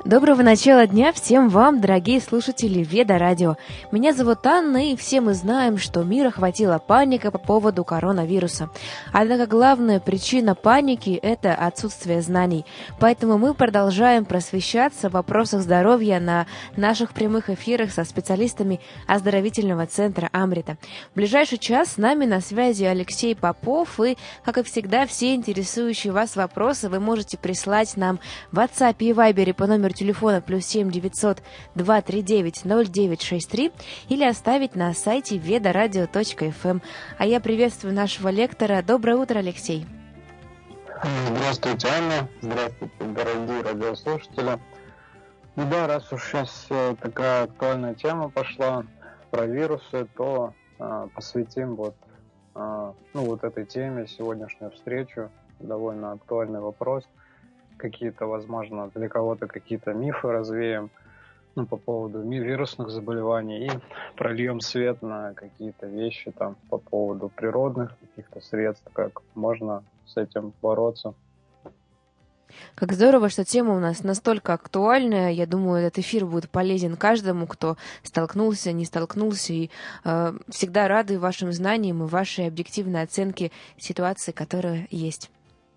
Доброго начала дня всем вам, дорогие слушатели Веда Радио. Меня зовут Анна, и все мы знаем, что мир охватила паника по поводу коронавируса. Однако главная причина паники – это отсутствие знаний. Поэтому мы продолжаем просвещаться в вопросах здоровья на наших прямых эфирах со специалистами оздоровительного центра Амрита. В ближайший час с нами на связи Алексей Попов, и, как и всегда, все интересующие вас вопросы вы можете прислать нам в WhatsApp и Viber по номеру телефона +7 900 239 0963 или оставить на сайте vedoradio.fm. А я приветствую нашего лектора. Доброе утро, Алексей. Здравствуйте, Анна. Здравствуйте, дорогие радиослушатели. Ну да, раз уж сейчас такая актуальная тема пошла про вирусы, то посвятим вот этой теме сегодняшнюю встречу. Довольно актуальный вопрос. Какие-то, возможно, для кого-то какие-то мифы развеем по поводу вирусных заболеваний и прольем свет на какие-то вещи там по поводу природных каких-то средств, как можно с этим бороться. Как здорово, что тема у нас настолько актуальная. Я думаю, этот эфир будет полезен каждому, кто столкнулся, не столкнулся. И всегда рады вашим знаниям и вашей объективной оценке ситуации, которая есть.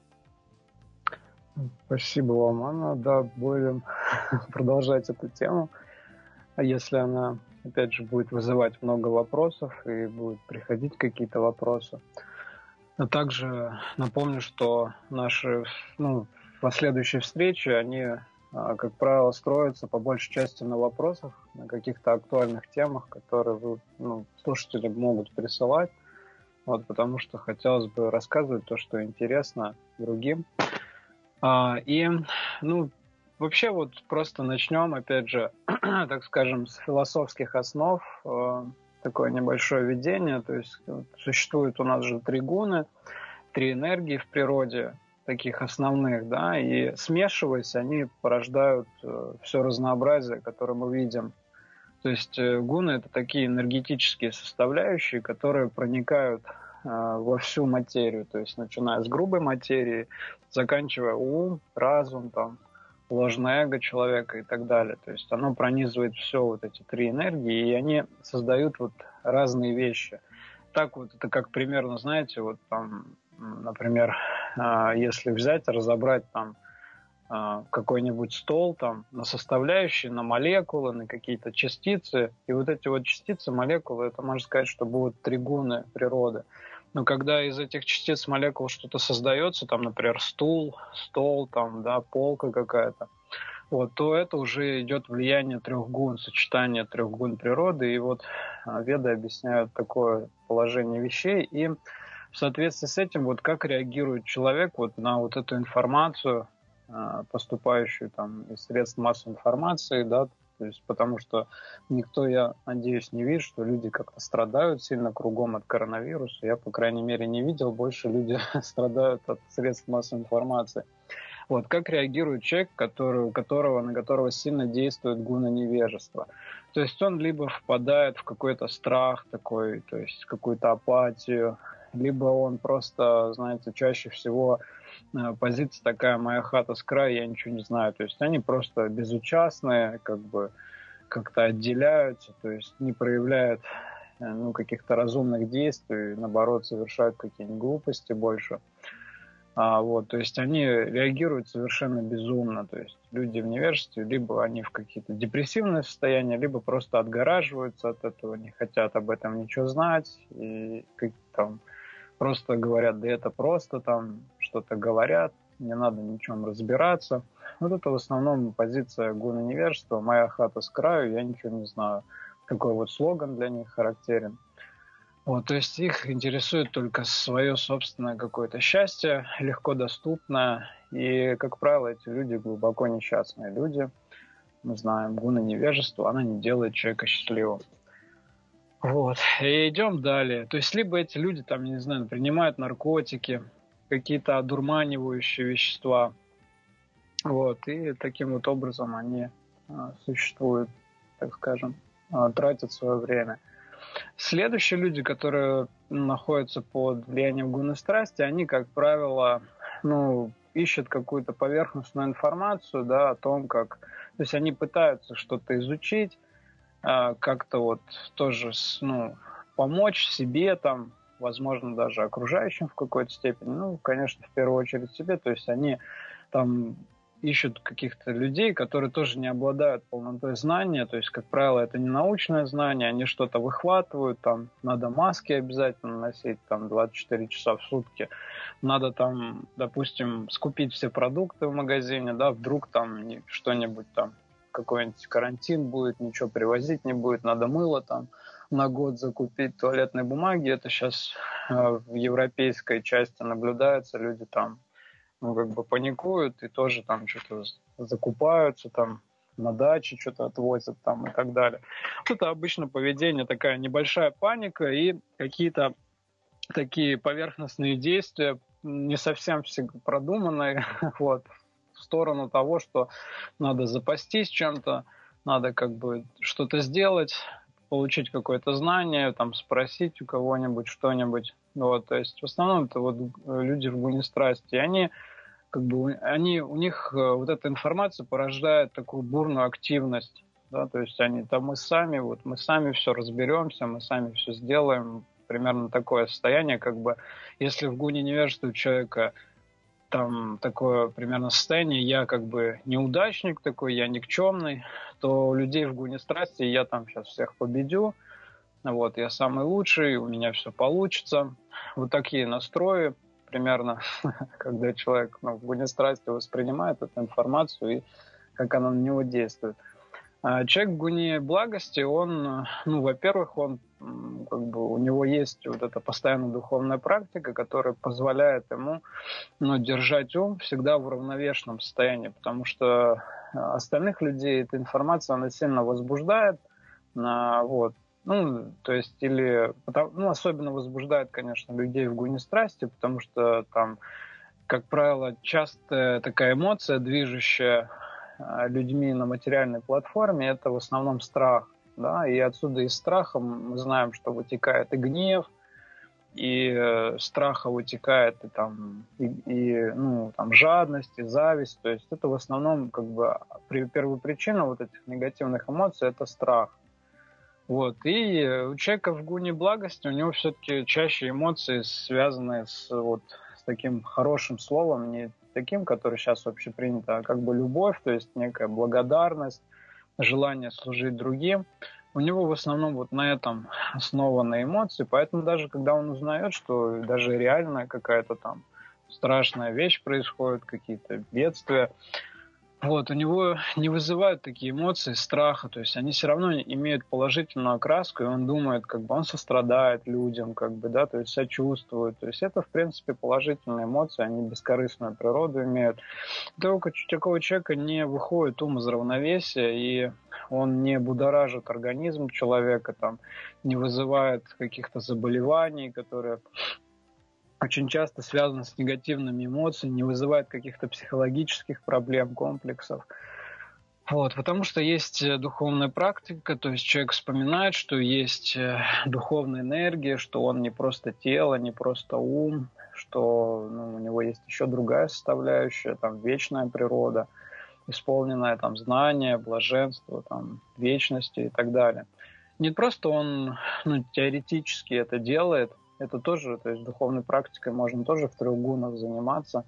Спасибо вам, Анна. Да, будем продолжать эту тему. А если она, опять же, будет вызывать много вопросов и будут приходить какие-то вопросы. Но также напомню, что наши последующие встречи, они, как правило, строятся по большей части на вопросах, на каких-то актуальных темах, которые слушатели могут присылать. Потому что хотелось бы рассказывать то, что интересно другим. Вообще просто начнем, опять же, так скажем, с философских основ, такое небольшое введение. То есть существует у нас же 3 гуны, 3 энергии в природе, таких основных, да, и смешиваясь, они порождают все разнообразие, которое мы видим. То есть гуны — это такие энергетические составляющие, которые проникают во всю материю, то есть начиная с грубой материи, заканчивая ум, разум, ложное эго человека и так далее. То есть оно пронизывает все эти 3 энергии, и они создают разные вещи. Так это как примерно, знаете, например, если взять, разобрать какой-нибудь стол на составляющие, на молекулы, на какие-то частицы. И эти частицы, молекулы, это можно сказать, что будут 3 гуны природы. Но когда из этих частиц молекул что-то создается, например, стол, полка какая-то, то это уже идет влияние 3 гун, сочетание 3 гун природы. И веды объясняют такое положение вещей. И в соответствии с этим, как реагирует человек на эту информацию, поступающую из средств массовой информации, да, то есть потому что никто, я надеюсь, не видит, что люди как-то страдают сильно кругом от коронавируса. Я, по крайней мере, не видел, больше люди страдают от средств массовой информации. Как реагирует человек, на которого сильно действует гуна невежества? То есть он либо впадает в какой-то страх такой, то есть какую-то апатию, либо он просто, знаете, чаще всего позиция такая: моя хата с краю, я ничего не знаю. То есть они просто безучастные, как-то отделяются, то есть не проявляют каких-то разумных действий, наоборот, совершают какие-нибудь глупости больше. То есть они реагируют совершенно безумно. То есть люди в невежестве, либо они в какие-то депрессивные состояния, либо просто отгораживаются от этого, не хотят об этом ничего знать, и просто говорят: да это просто что-то говорят, не надо ни в чем разбираться. Это в основном позиция гуна невежества: моя хата с краю, я ничего не знаю. Такой слоган для них характерен. То есть их интересует только свое собственное какое-то счастье, легко доступное. И, как правило, эти люди глубоко несчастные люди. Мы знаем, гуна невежества, она не делает человека счастливым. И идем далее. То есть либо эти люди, не знаю, принимают наркотики, какие-то одурманивающие вещества. И таким образом они существуют, так скажем, тратят свое время. Следующие люди, которые находятся под влиянием гуны страсти, они, как правило, ищут какую-то поверхностную информацию, да, о том, как То есть они пытаются что-то изучить, как-то вот тоже, помочь себе там, возможно, даже окружающим в какой-то степени, конечно, в первую очередь себе, то есть они там ищут каких-то людей, которые тоже не обладают полнотой знания, то есть, как правило, это не научное знание, они что-то выхватывают, там, надо маски обязательно носить, там, 24 часа в сутки, надо там, допустим, скупить все продукты в магазине, да, вдруг там что-нибудь там, какой-нибудь карантин будет, ничего привозить не будет, надо мыло там на год закупить, туалетной бумаги, это сейчас в европейской части наблюдается, люди там паникуют и тоже там что-то закупаются, там на даче что-то отвозят там и так далее. Это обычно поведение, такая небольшая паника и какие-то такие поверхностные действия, не совсем продуманные, вот, в сторону того, что надо запастись чем-то, надо что-то сделать, получить какое-то знание, там, спросить у кого-нибудь что-нибудь. Вот, то есть в основном это вот люди в гуне страсти. И они у них вот эта информация порождает такую бурную активность. Да, то есть мы сами все разберемся, мы сами все сделаем. Примерно такое состояние, если в гуне невежества у человека там такое примерно состояние, я неудачник такой, я никчемный, то у людей в гуне страсти я там сейчас всех победю, вот, я самый лучший, у меня все получится. Вот такие настрои примерно, когда человек в гуне страсти воспринимает эту информацию и как она на него действует. А человек в гуне благости, он, во-первых, у него есть вот эта постоянная духовная практика, которая позволяет ему держать ум всегда в уравновешенном состоянии, потому что остальных людей эта информация, она сильно возбуждает, вот. Особенно возбуждает, конечно, людей в гуне страсти, потому что там, как правило, часто такая эмоция, движущая людьми на материальной платформе, это в основном страх, да, и отсюда из страха мы знаем, что вытекает и гнев, и страха вытекает и жадность, и зависть, то есть это в основном первопричина вот этих негативных эмоций, это страх. Вот. И у человека в гуне благости, у него все-таки чаще эмоции, связанные с таким хорошим словом, не таким, который сейчас общепринято, а любовь, то есть некая благодарность, желание служить другим. У него в основном на этом основаны эмоции, поэтому даже когда он узнает, что даже реальная какая-то там страшная вещь происходит, какие-то бедствия, у него не вызывают такие эмоции страха, то есть они все равно имеют положительную окраску, и он думает, он сострадает людям, да, то есть сочувствует, то есть это, в принципе, положительные эмоции, они бескорыстную природу имеют. У такого человека не выходит ум из равновесия, и он не будоражит организм человека, не вызывает каких-то заболеваний, которые очень часто связано с негативными эмоциями, не вызывает каких-то психологических проблем, комплексов. Потому что есть духовная практика, то есть человек вспоминает, что есть духовная энергия, что он не просто тело, не просто ум, что у него есть еще другая составляющая, вечная природа, исполненная знания, блаженства, вечности и так далее. Не просто он теоретически это делает, это тоже, то есть духовной практикой можно тоже в 3 гунах заниматься.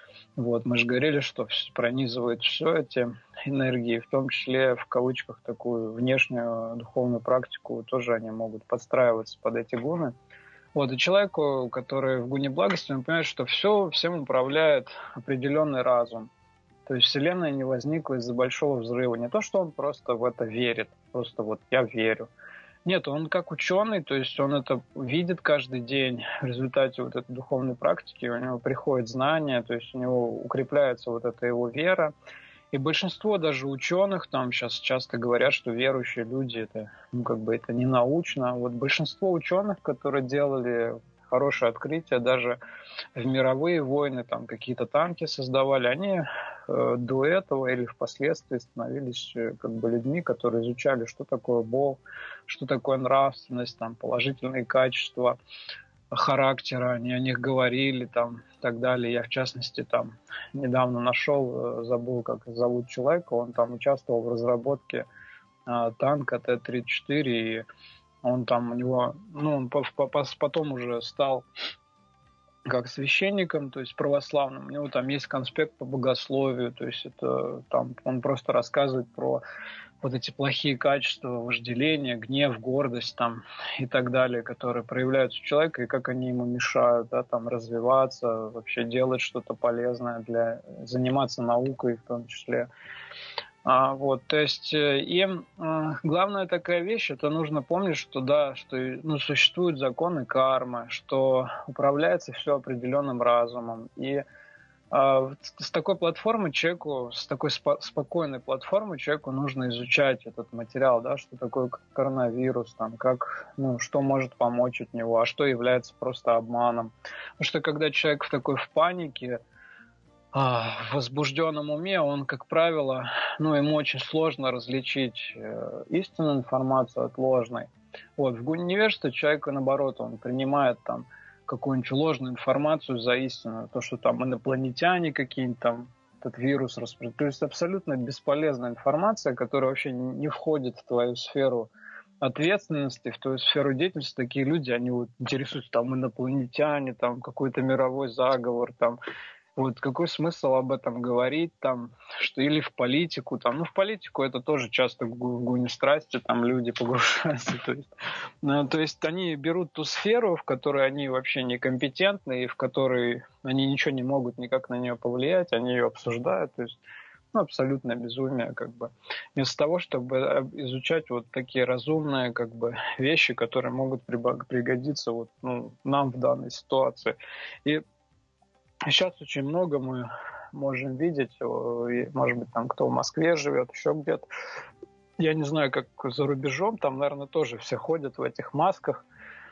Мы же говорили, что пронизывает все эти энергии, в том числе в кавычках такую внешнюю духовную практику, тоже они могут подстраиваться под эти гуны. И человеку, который в гуне благости, он понимает, что всем управляет определенный разум. То есть Вселенная не возникла из-за большого взрыва. Не то, что он просто в это верит, просто я верю. Нет, он как ученый, то есть он это видит каждый день в результате этой духовной практики, у него приходит знание, то есть у него укрепляется эта его вера. И большинство даже ученых сейчас часто говорят, что верующие люди это, это не научно. Большинство ученых, которые делали хорошее открытие, даже в мировые войны какие-то танки создавали, они до этого или впоследствии становились людьми, которые изучали, что такое Бог, что такое нравственность, положительные качества, характера, они о них говорили там и так далее. Я, в частности, там недавно нашел, забыл, как зовут человека, он там участвовал в разработке танка Т-34, и он там у него, ну, он потом уже стал как священником, то есть православным. У него там есть конспект по богословию, то есть это там он просто рассказывает про вот эти плохие качества вожделения, гнев, гордость там и так далее, которые проявляются у человека и как они ему мешают, да, там развиваться, вообще делать что-то полезное для заниматься наукой в том числе. Вот, то есть главная такая вещь, это нужно помнить, что да, что существуют законы кармы, что управляется все определенным разумом. И с такой платформы человеку, с такой спокойной платформы человеку нужно изучать этот материал, да, что такое коронавирус, там, как, что может помочь от него, а что является просто обманом. Потому что когда человек в панике, в возбужденном уме, он, как правило, ему очень сложно различить истинную информацию от ложной. Вот, в невежестве человека, наоборот, он принимает там какую-нибудь ложную информацию за истину, то, что там инопланетяне какие-нибудь там, этот вирус распространяют. То есть абсолютно бесполезная информация, которая вообще не входит в твою сферу ответственности, в твою сферу деятельности. Такие люди, они вот интересуются там инопланетяне, там какой-то мировой заговор, там. Вот какой смысл об этом говорить, там, что или в политику, там, в политику это тоже часто в гуне страсти, там люди погружаются, то есть они берут ту сферу, в которой они вообще некомпетентны и в которой они ничего не могут никак на нее повлиять, они ее обсуждают, то есть абсолютное безумие, как бы, вместо того, чтобы изучать вот такие разумные, как бы, вещи, которые могут пригодиться вот, нам в данной ситуации. И сейчас очень много мы можем видеть, может быть, там кто в Москве живет, еще где-то. Я не знаю, как за рубежом, там, наверное, тоже все ходят в этих масках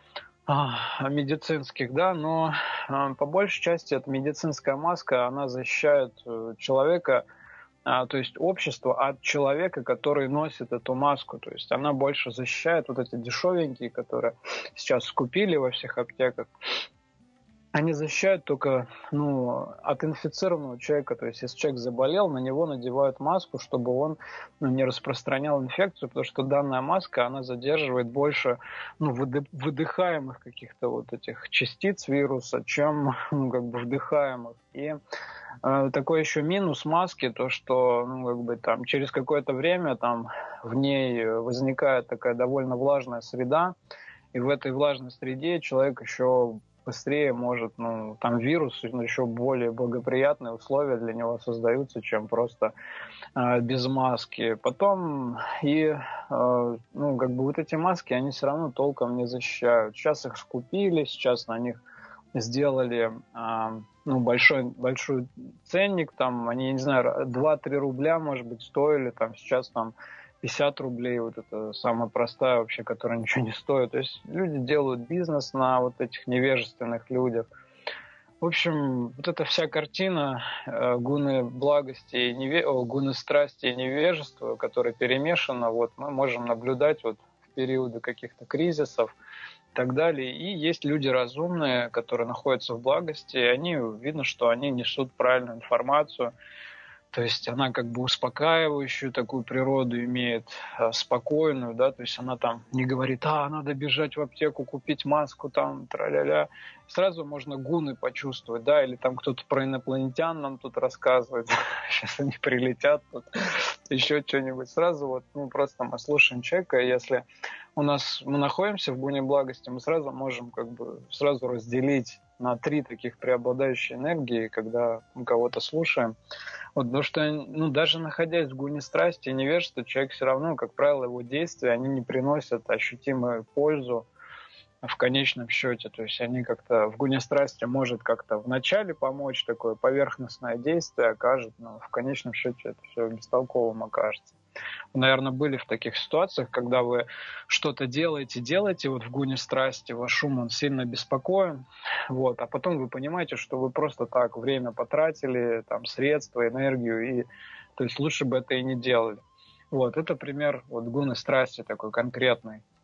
медицинских, да, но по большей части эта медицинская маска, она защищает человека, то есть общество от человека, который носит эту маску. То есть она больше защищает вот эти дешевенькие, которые сейчас скупили во всех аптеках. Они защищают только от инфицированного человека. То есть, если человек заболел, на него надевают маску, чтобы он не распространял инфекцию, потому что данная маска, она задерживает больше выдыхаемых каких-то вот этих частиц вируса, чем вдыхаемых. И такой еще минус маски, то что там, через какое-то время там, в ней возникает такая довольно влажная среда, и в этой влажной среде человек еще быстрее может, там вирус, еще более благоприятные условия для него создаются, чем просто без маски. Потом вот эти маски, они все равно толком не защищают. Сейчас их скупили, сейчас на них сделали большой ценник, там, они, я не знаю, 2-3 рубля, может быть, стоили, там, сейчас там 50 рублей, вот это самая простая вообще, которая ничего не стоит. То есть люди делают бизнес на вот этих невежественных людях. В общем, вот эта вся картина гуны благости, гуны страсти и невежества, которая перемешана, вот мы можем наблюдать вот в периоды каких-то кризисов и так далее. И есть люди разумные, которые находятся в благости, и они, видно, что они несут правильную информацию. То есть она как бы успокаивающую такую природу имеет, спокойную, да, то есть она там не говорит, надо бежать в аптеку, купить маску, там, тра-ля-ля. Сразу можно гуны почувствовать, да, или там кто-то про инопланетян нам тут рассказывает, сейчас они прилетят, тут еще что-нибудь. Сразу вот, просто мы слушаем человека, и если мы находимся в гуне благости, мы сразу можем как бы сразу разделить на 3 таких преобладающие энергии, когда мы кого-то слушаем. Вот, потому что, даже находясь в гуне страсти и невежества, человек все равно, как правило, его действия, они не приносят ощутимую пользу в конечном счете. То есть они как-то в гуне страсти может как-то вначале помочь, такое поверхностное действие окажет, но в конечном счете это все бестолковым окажется. Вы, наверное, были в таких ситуациях, когда вы что-то делаете вот в гуне страсти, ваш ум, он сильно беспокоен, вот, а потом вы понимаете, что вы просто так время потратили, там, средства, энергию, и, то есть лучше бы это и не делали. Вот, это пример вот гуны страсти такой конкретный,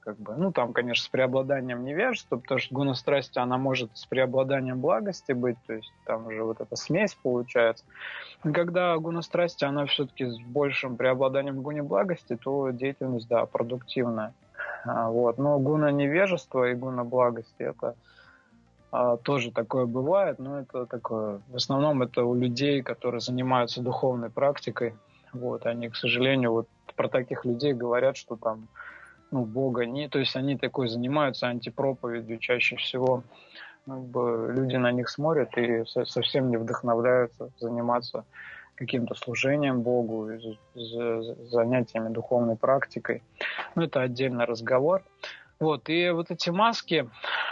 как бы, ну, там, конечно, с преобладанием невежества, потому что гуна страсти, она может с преобладанием благости быть, то есть там уже вот эта смесь получается. И когда гуна страсти, она все-таки с большим преобладанием гуне благости, то деятельность, да, продуктивная. Вот. Но гуна невежества и гуна благости, это тоже такое бывает, но это такое, в основном это у людей, которые занимаются духовной практикой. Вот, они, к сожалению, вот про таких людей говорят, что там, ну, Бога нет, то есть они такой занимаются антипроповедью чаще всего. Как бы люди на них смотрят и совсем не вдохновляются заниматься каким-то служением Богу, занятиями духовной практикой. Ну, это отдельный разговор. Вот, и вот эти маски,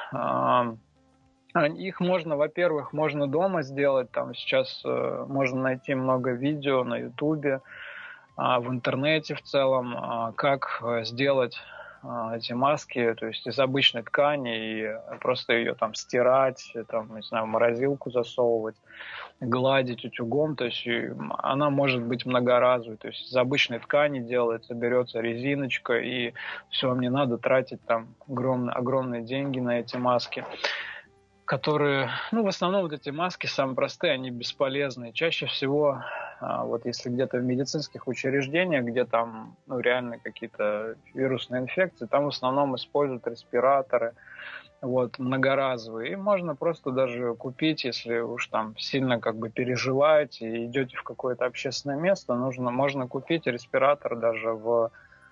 их можно, во-первых, можно дома сделать. Там сейчас можно найти много видео на Ютубе, в интернете в целом, как сделать эти маски, то есть из обычной ткани, и просто ее там стирать, там, не знаю, в морозилку засовывать, гладить утюгом, то есть она может быть многоразовой, то есть из обычной ткани делается, берется резиночка, и все, вам не надо тратить там огромные деньги на эти маски, которые, ну, в основном вот эти маски самые простые, они бесполезные. Чаще всего, вот если где-то в медицинских учреждениях, где там, ну, реально какие-то вирусные инфекции, там в основном используют респираторы, вот, многоразовые. И можно просто даже купить, если уж там сильно как бы переживаете и идете в какое-то общественное место, можно купить респиратор даже в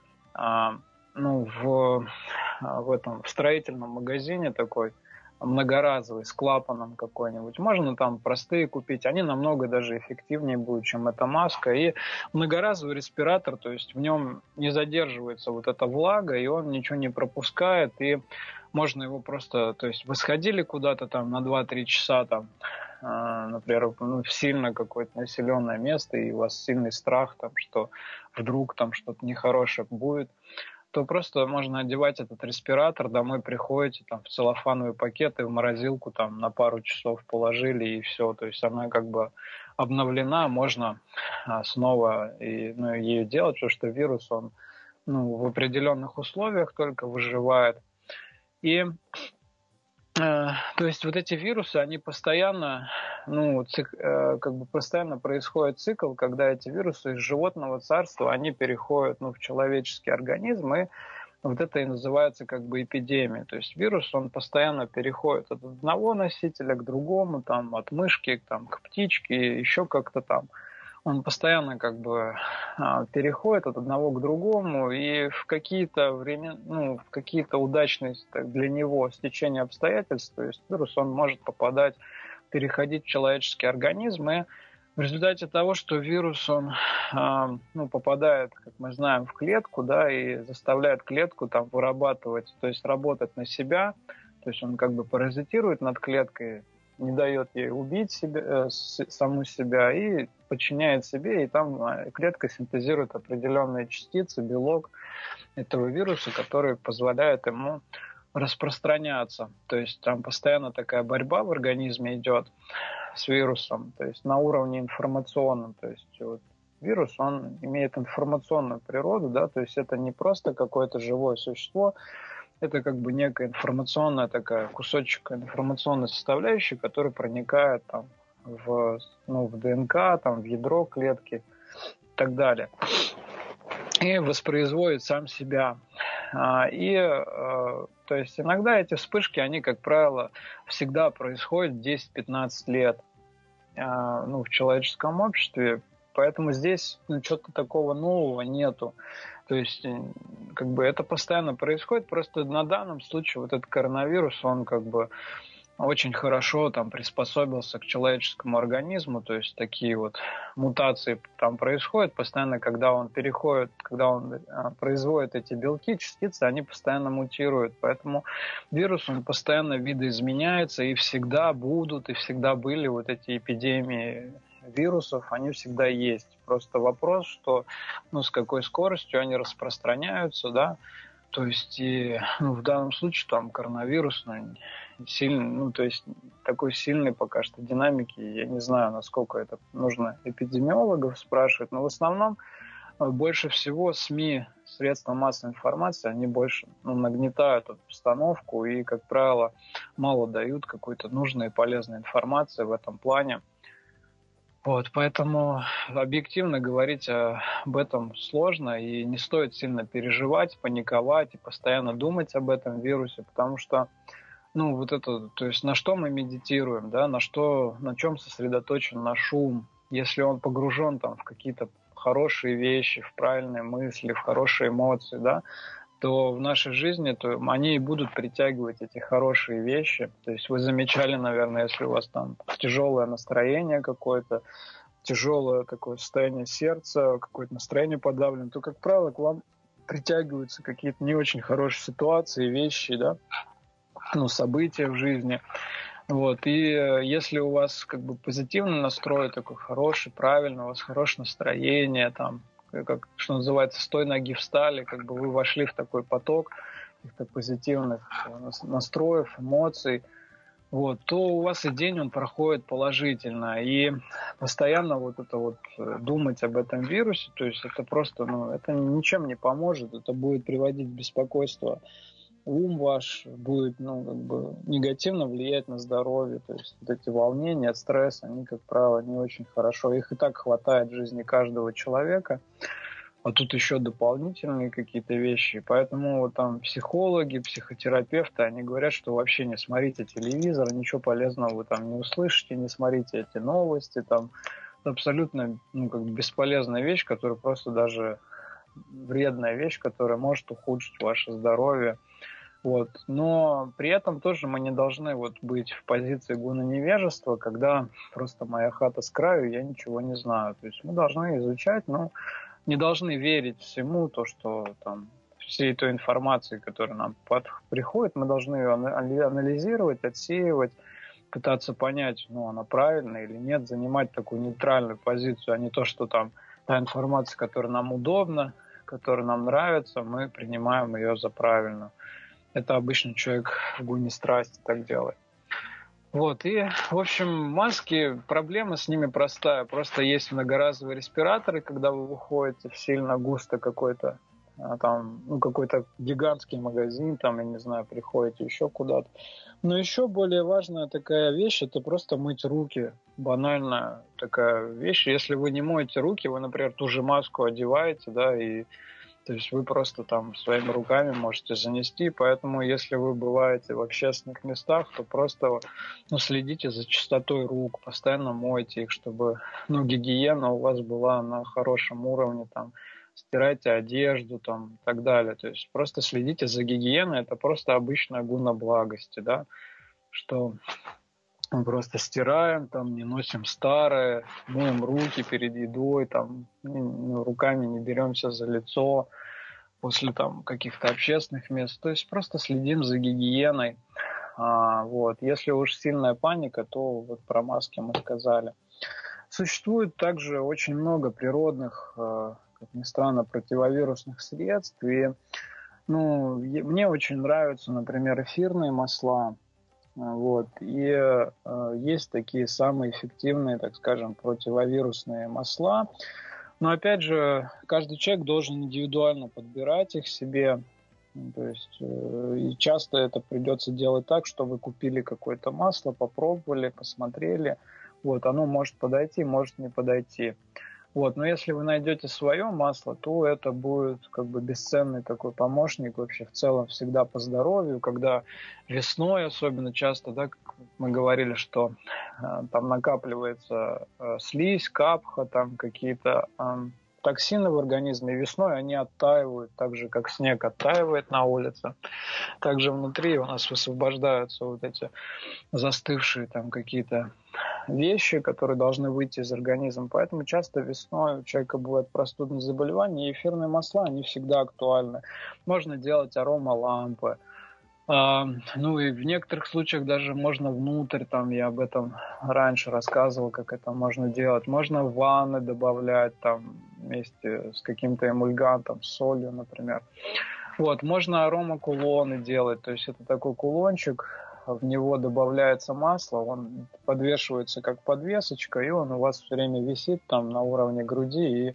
строительном магазине такой, многоразовый, с клапаном какой-нибудь. Можно там простые купить. Они намного даже эффективнее будут, чем эта маска. И многоразовый респиратор, то есть в нем не задерживается вот эта влага, и он ничего не пропускает, и можно его просто... То есть вы сходили куда-то там на 2-3 часа, там, например, в сильно какое-то населенное место, и у вас сильный страх, там, что вдруг там что-то нехорошее будет, то просто можно одевать этот респиратор, домой приходите, там, в целлофановые пакеты, в морозилку там, на пару часов положили, и все. То есть она как бы обновлена, можно снова ее делать, потому что вирус, он, ну, в определенных условиях только выживает. И то есть вот эти вирусы, они постоянно, как бы постоянно происходит цикл, когда эти вирусы из животного царства, они переходят, в человеческий организм, и вот это и называется как бы эпидемия. То есть вирус, он постоянно переходит от одного носителя к другому, там, от мышки там, к птичке, еще как-то там. Он постоянно как бы переходит от одного к другому, и в какие-то в какие-то удачные для него стечения обстоятельств, то есть вирус, он может переходить в человеческий организм, и в результате того, что вирус, он попадает, как мы знаем, в клетку, да, и заставляет клетку там вырабатывать, то есть работать на себя, то есть он как бы паразитирует над клеткой, не дает ей убить саму себя и подчиняет себе, и там клетка синтезирует определенные частицы, белок этого вируса, который позволяет ему распространяться. То есть там постоянно такая борьба в организме идет с вирусом, то есть на уровне информационном. То есть вот вирус, он имеет информационную природу, да, то есть это не просто какое-то живое существо, это как бы некая информационная такая кусочек информационной составляющей, который проникает там в ДНК, там, в ядро клетки и так далее. И воспроизводит сам себя. То есть иногда эти вспышки, они, как правило, всегда происходят 10-15 лет в человеческом обществе, поэтому здесь чего-то такого нового нету. То есть, как бы это постоянно происходит, просто на данном случае вот этот коронавирус, он как бы очень хорошо там приспособился к человеческому организму, то есть такие вот мутации там происходят постоянно, когда он производит эти белки, частицы, они постоянно мутируют, поэтому вирус, он постоянно видоизменяется, и всегда будут, и всегда были вот эти эпидемии вирусов, они всегда есть. Просто вопрос, что с какой скоростью они распространяются, да, то есть и, в данном случае там коронавирус сильный, то есть такой сильной пока что динамики, я не знаю, насколько это нужно эпидемиологов спрашивать, но в основном больше всего СМИ, средства массовой информации, они больше нагнетают обстановку и, как правило, мало дают какой-то нужной и полезной информации в этом плане. Вот, поэтому объективно говорить об этом сложно, и не стоит сильно переживать, паниковать и постоянно думать об этом вирусе, потому что, то есть на что мы медитируем, да, на чем сосредоточен наш ум, если он погружен там в какие-то хорошие вещи, в правильные мысли, в хорошие эмоции, да, то в нашей жизни они и будут притягивать эти хорошие вещи. То есть вы замечали, наверное, если у вас там тяжелое настроение какое-то, тяжелое такое состояние сердца, какое-то настроение подавлено, то, как правило, к вам притягиваются какие-то не очень хорошие ситуации, вещи, да, события в жизни. Вот. И если у вас как бы позитивный настрой, такой хороший, правильный, у вас хорошее настроение, там, как, что называется, с той ноги встали, как бы вы вошли в такой поток каких-то позитивных настроев, эмоций, вот, то у вас и день он проходит положительно. И постоянно думать об этом вирусе, то есть это просто, это ничем не поможет, это будет приводить в беспокойство. Ум ваш будет, негативно влиять на здоровье. То есть вот эти волнения, стресс, они, как правило, не очень хорошо. Их и так хватает в жизни каждого человека. А тут еще дополнительные какие-то вещи. Поэтому там психологи, психотерапевты, они говорят, что вообще не смотрите телевизор, ничего полезного вы там не услышите, не смотрите эти новости. Там это абсолютно бесполезная вещь, которая просто даже вредная вещь, которая может ухудшить ваше здоровье. Вот. Но при этом тоже мы не должны быть в позиции гуна-невежества, когда просто моя хата с краю, я ничего не знаю. То есть мы должны изучать, но не должны верить всему, то, что там, всей той информации, которая нам приходит, мы должны ее анализировать, отсеивать, пытаться понять, она правильная или нет, занимать такую нейтральную позицию, а не то, что там та информация, которая нам удобна, которая нам нравится, мы принимаем ее за правильную. Это обычно человек в гуне страсти так делает. Вот, и, в общем, маски, проблема с ними простая. Просто есть многоразовые респираторы, когда вы выходите в сильно густо какой-то какой-то гигантский магазин, там, я не знаю, приходите еще куда-то. Но еще более важная такая вещь, это просто мыть руки. Банальная такая вещь. Если вы не моете руки, вы, например, ту же маску одеваете, да, и то есть вы просто там своими руками можете занести, поэтому если вы бываете в общественных местах, то просто следите за чистотой рук, постоянно мойте их, чтобы гигиена у вас была на хорошем уровне, там, стирайте одежду там, и так далее. То есть просто следите за гигиеной, это просто обычная гуна благости, да, что мы просто стираем, там, не носим старое, моем руки перед едой, там, руками не беремся за лицо после там каких-то общественных мест. То есть просто следим за гигиеной. Вот. Если уж сильная паника, то вот про маски мы сказали. Существует также очень много природных, как ни странно, противовирусных средств. И мне очень нравятся, например, эфирные масла. Вот. И есть такие самые эффективные, так скажем, противовирусные масла. Но опять же, каждый человек должен индивидуально подбирать их себе. То есть, и часто это придется делать так, что вы купили какое-то масло, попробовали, посмотрели. Вот, оно может подойти, может не подойти. Вот, но если вы найдете свое масло, то это будет как бы бесценный такой помощник вообще в целом всегда по здоровью, когда весной особенно часто, да, как мы говорили, что там накапливается слизь, капха, там какие-то токсины в организме, и весной они оттаивают, так же, как снег оттаивает на улице. Также внутри у нас высвобождаются вот эти застывшие там какие-то вещи, которые должны выйти из организма. Поэтому часто весной у человека бывают простудные заболевания, и эфирные масла, они всегда актуальны. Можно делать аромалампы. И в некоторых случаях даже можно внутрь, там я об этом раньше рассказывал, как это можно делать. Можно в ванны добавлять там вместе с каким-то эмульгантом, с солью, например. Вот, можно аромакулоны делать, то есть это такой кулончик, в него добавляется масло, он подвешивается как подвесочка, и он у вас все время висит там на уровне груди, и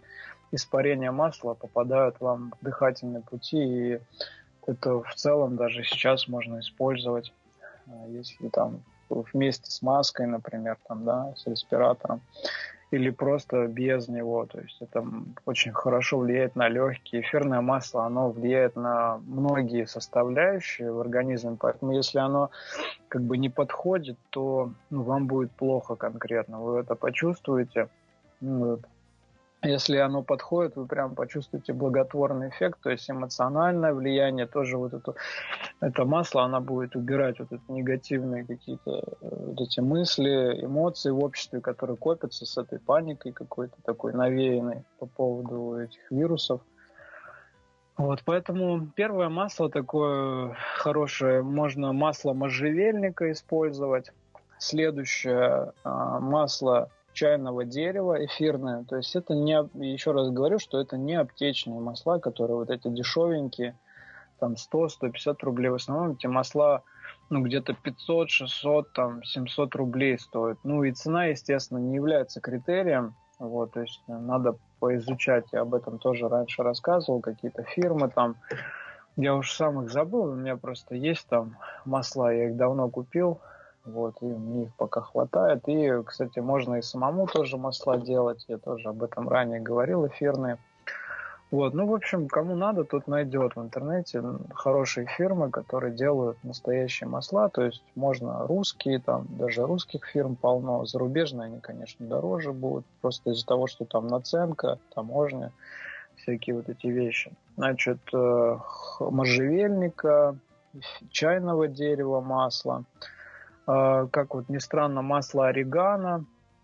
испарения масла попадают вам в дыхательные пути, и это в целом даже сейчас можно использовать, если там вместе с маской, например, там, да, с респиратором, или просто без него. То есть это очень хорошо влияет на легкие. Эфирное масло, оно влияет на многие составляющие в организме, поэтому если оно как бы не подходит, то вам будет плохо конкретно. Вы это почувствуете. Вот. Если оно подходит, вы прям почувствуете благотворный эффект, то есть эмоциональное влияние, тоже это масло, она будет убирать вот эти негативные какие-то вот эти мысли, эмоции в обществе, которые копятся с этой паникой какой-то такой навеянной по поводу этих вирусов. Вот, поэтому первое масло такое хорошее, можно масло можжевельника использовать. Следующее масло чайного дерева эфирное. То есть это не, еще раз говорю, что это не аптечные масла, которые вот эти дешевенькие, там 100-150 рублей. В основном эти масла где-то 500, 600, там 700 рублей стоят. И цена, естественно, не является критерием. Вот, то есть надо поизучать. Я об этом тоже раньше рассказывал. Какие-то фирмы там, я уж сам их забыл, у меня просто есть там масла, я их давно купил. Вот, и мне их пока хватает. И, кстати, можно и самому тоже масла делать. Я тоже об этом ранее говорил, эфирные. Вот, в общем, кому надо, тот найдет в интернете хорошие фирмы, которые делают настоящие масла. То есть можно русские, там даже русских фирм полно. Зарубежные они, конечно, дороже будут. Просто из-за того, что там наценка, таможня, всякие вот эти вещи. Значит, можжевельника, чайного дерева масло. Как вот ни странно, масло орегано,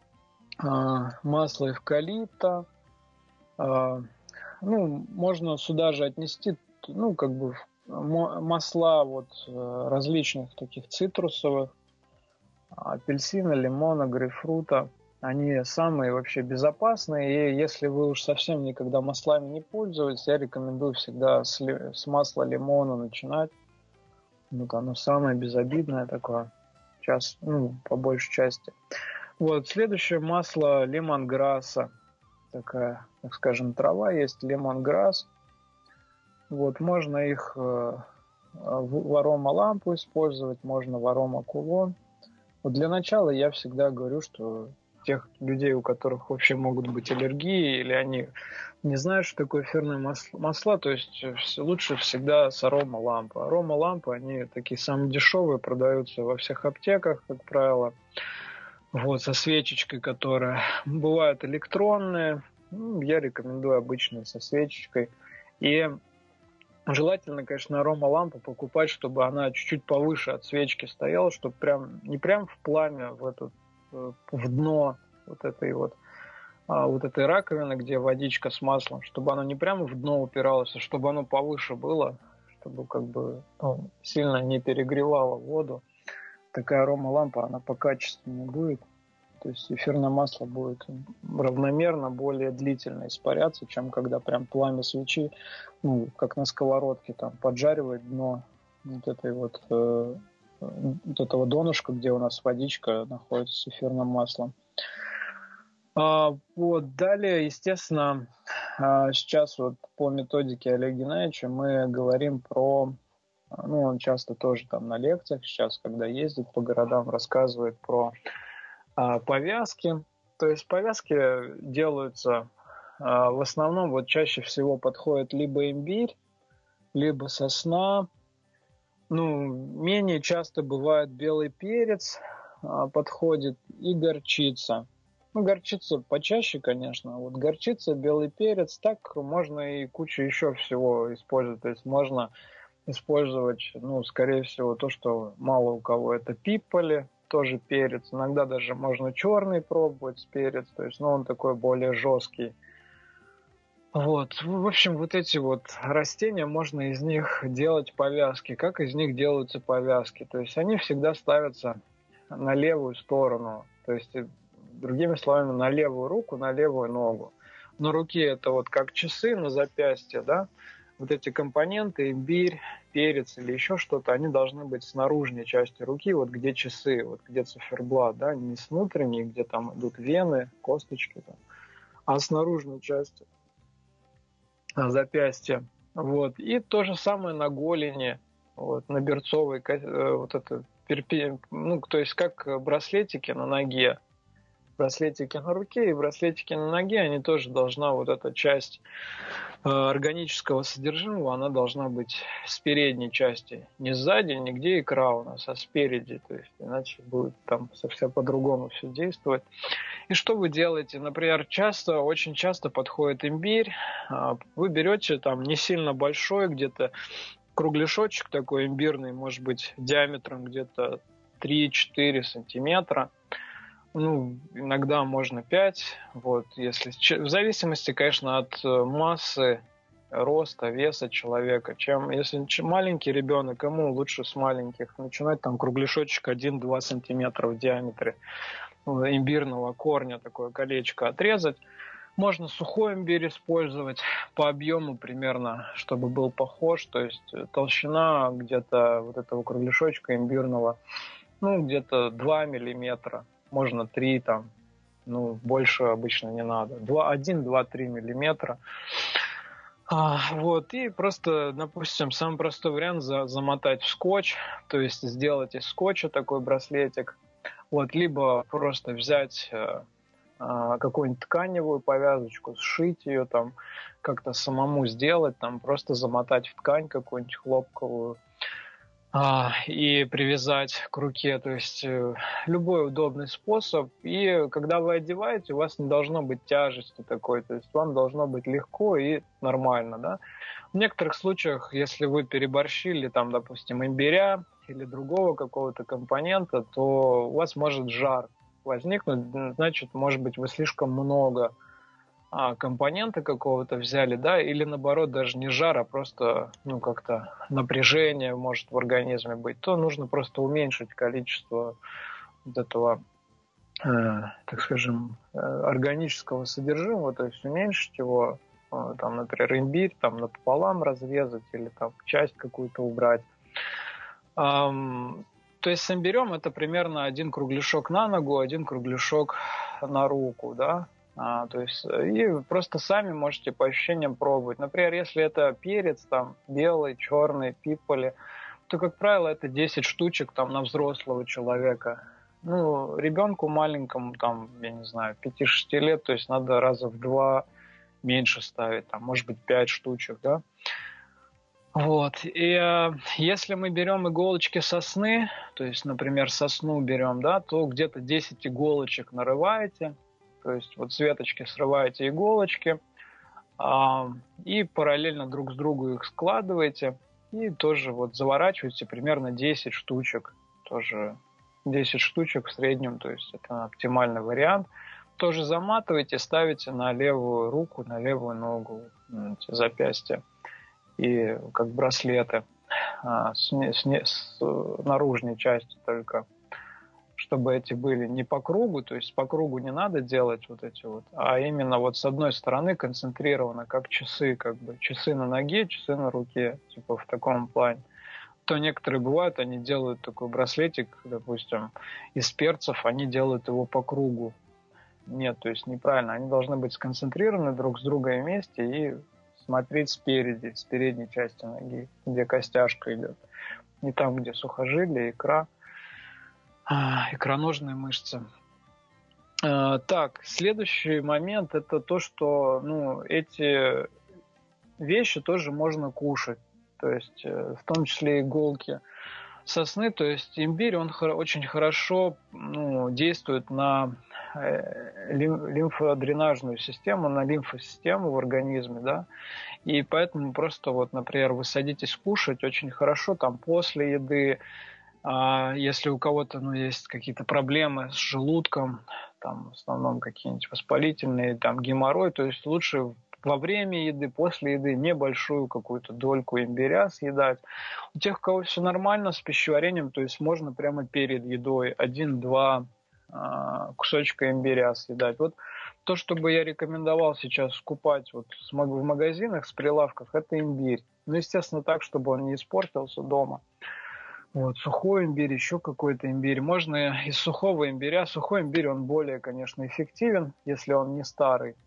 масло эвкалипта. Можно сюда же отнести, масла вот различных таких цитрусовых, апельсина, лимона, грейпфрута. Они самые вообще безопасные, и если вы уж совсем никогда маслами не пользовались, я рекомендую всегда с масла лимона начинать. Вот оно самое безобидное такое. Сейчас, по большей части. Вот, следующее масло лемонграсса. Такая, так скажем, трава есть, лемонграсс. Вот, можно их в аромалампу использовать, можно в аромакулон. Вот для начала я всегда говорю, что тех людей, у которых вообще могут быть аллергии, или они не знают, что такое эфирные масла, то есть лучше всегда с аромалампы. Аромалампы, они такие самые дешевые, продаются во всех аптеках, как правило. Вот, со свечечкой, которая... Бывают электронные, я рекомендую обычные со свечечкой. И желательно, конечно, аромалампу покупать, чтобы она чуть-чуть повыше от свечки стояла, чтобы не прям в пламя, в дно вот этой раковины, где водичка с маслом, чтобы оно не прямо в дно упиралось, а чтобы оно повыше было, чтобы сильно не перегревало воду. Такая аромалампа, она покачественнее будет. То есть эфирное масло будет равномерно, более длительно испаряться, чем когда прям пламя свечи, как на сковородке, там поджаривает дно этого донышка, где у нас водичка находится с эфирным маслом. Вот, далее, естественно, сейчас вот по методике Олега Геннадьевича мы говорим про, он часто тоже там на лекциях сейчас, когда ездит по городам, рассказывает про повязки. То есть повязки делаются в основном, вот чаще всего подходит либо имбирь, либо сосна. Менее часто бывает белый перец, подходит и горчица. Горчица почаще, конечно. Вот горчица, белый перец, так можно и кучу еще всего использовать. То есть можно использовать, скорее всего, то, что мало у кого, это пиполи, тоже перец. Иногда даже можно черный пробовать с перец, то есть, он такой более жесткий. Вот, в общем, вот эти вот растения, можно из них делать повязки. Как из них делаются повязки? То есть они всегда ставятся на левую сторону, то есть, другими словами, на левую руку, на левую ногу. На руке это вот как часы на запястье, да? Вот эти компоненты, имбирь, перец или еще что-то, они должны быть с наружной части руки, вот где часы, вот где циферблат, да, не с внутренней, где там идут вены, косточки, там, а с наружной части. запястье. Вот. И то же самое на голени, вот, на берцовой, вот это, ну, то есть как браслетики на ноге, браслетики на руке и браслетики на ноге, они тоже должна, вот эта часть органического содержимого, она должна быть с передней части, не сзади, нигде икра у нас, а спереди, то есть иначе будет там совсем по-другому все действовать. И что вы делаете? Например, очень часто подходит имбирь, вы берете там не сильно большой, где-то кругляшочек такой имбирный, может быть, диаметром где-то 3-4 сантиметра, ну, иногда можно 5, вот, если, в зависимости, конечно, от массы, роста, веса человека. Если маленький ребенок, ему лучше с маленьких начинать, там кругляшочек 1-2 сантиметра в диаметре имбирного корня, такое колечко отрезать. Можно сухой имбирь использовать по объему примерно, чтобы был похож, то есть толщина где-то вот этого кругляшочка имбирного, ну, где-то 2 миллиметра, можно 3 там, ну, больше обычно не надо, 1-2-3 миллиметра. Вот, и просто, допустим, самый простой вариант замотать в скотч, то есть сделать из скотча такой браслетик, вот, либо просто взять какую-нибудь тканевую повязочку, сшить ее там, как-то самому сделать, там просто замотать в ткань какую-нибудь хлопковую и привязать к руке, то есть любой удобный способ. И когда вы одеваете, у вас не должно быть тяжести такой, то есть вам должно быть легко и нормально, да. В некоторых случаях, если вы переборщили, там, допустим, имбиря или другого какого-то компонента, то у вас может жар возникнуть, значит, может быть, вы слишком много компонента какого-то взяли, да, или наоборот, даже не жар, а просто, ну, как-то напряжение может в организме быть, то нужно просто уменьшить количество вот этого, так скажем, органического содержимого, то есть уменьшить его, там, например, имбирь там напополам разрезать или там часть какую-то убрать. То есть с имбирем это примерно 1 кругляшок на ногу, 1 кругляшок на руку, да. То есть и просто сами можете по ощущениям пробовать. Например, если это перец там белый, черный, пиполи, то, как правило, это 10 штучек там на взрослого человека. Ну, ребенку маленькому, там, я не знаю, 5-6 лет, то есть надо раза в 2 меньше ставить, там, может быть, 5 штучек, да. Вот. И если мы берем иголочки сосны, то есть, например, сосну берем, да, то где-то 10 иголочек нарываете, то есть вот с веточки срываете иголочки и параллельно друг с другом их складываете и тоже вот заворачиваете примерно 10 штучек, тоже 10 штучек в среднем, то есть это оптимальный вариант. Тоже заматываете, ставите на левую руку, на левую ногу, запястья и как браслеты с наружной части только, чтобы эти были не по кругу, то есть по кругу не надо делать вот эти вот, а именно вот с одной стороны концентрированно, как часы, как бы часы на ноге, часы на руке, типа в таком плане. То некоторые бывают, они делают такой браслетик, допустим, из перцев, они делают его по кругу. Нет, то есть неправильно, они должны быть сконцентрированы друг с другом вместе и смотреть спереди, с передней части ноги, где костяшка идет. Не там, где сухожилие, икра, икроножные мышцы. Так, следующий момент – это то, что эти вещи тоже можно кушать. То есть в том числе иголки сосны, то есть имбирь, он очень хорошо действует на лимфодренажную систему, на лимфосистему в организме, да, и поэтому просто вот, например, вы садитесь кушать очень хорошо там после еды, если у кого-то есть какие-то проблемы с желудком, там в основном какие-нибудь воспалительные, там геморрой, то есть лучше во время еды, после еды небольшую какую-то дольку имбиря съедать. У тех, у кого все нормально с пищеварением, то есть можно прямо перед едой 1-2 кусочка имбиря съедать. Вот то, что бы я рекомендовал сейчас скупать вот в магазинах, с прилавках, это имбирь. Ну, естественно, так, чтобы он не испортился дома. Вот, сухой имбирь, еще какой-то имбирь. Можно из сухого имбиря. Сухой имбирь, он более, конечно, эффективен, если он не старый.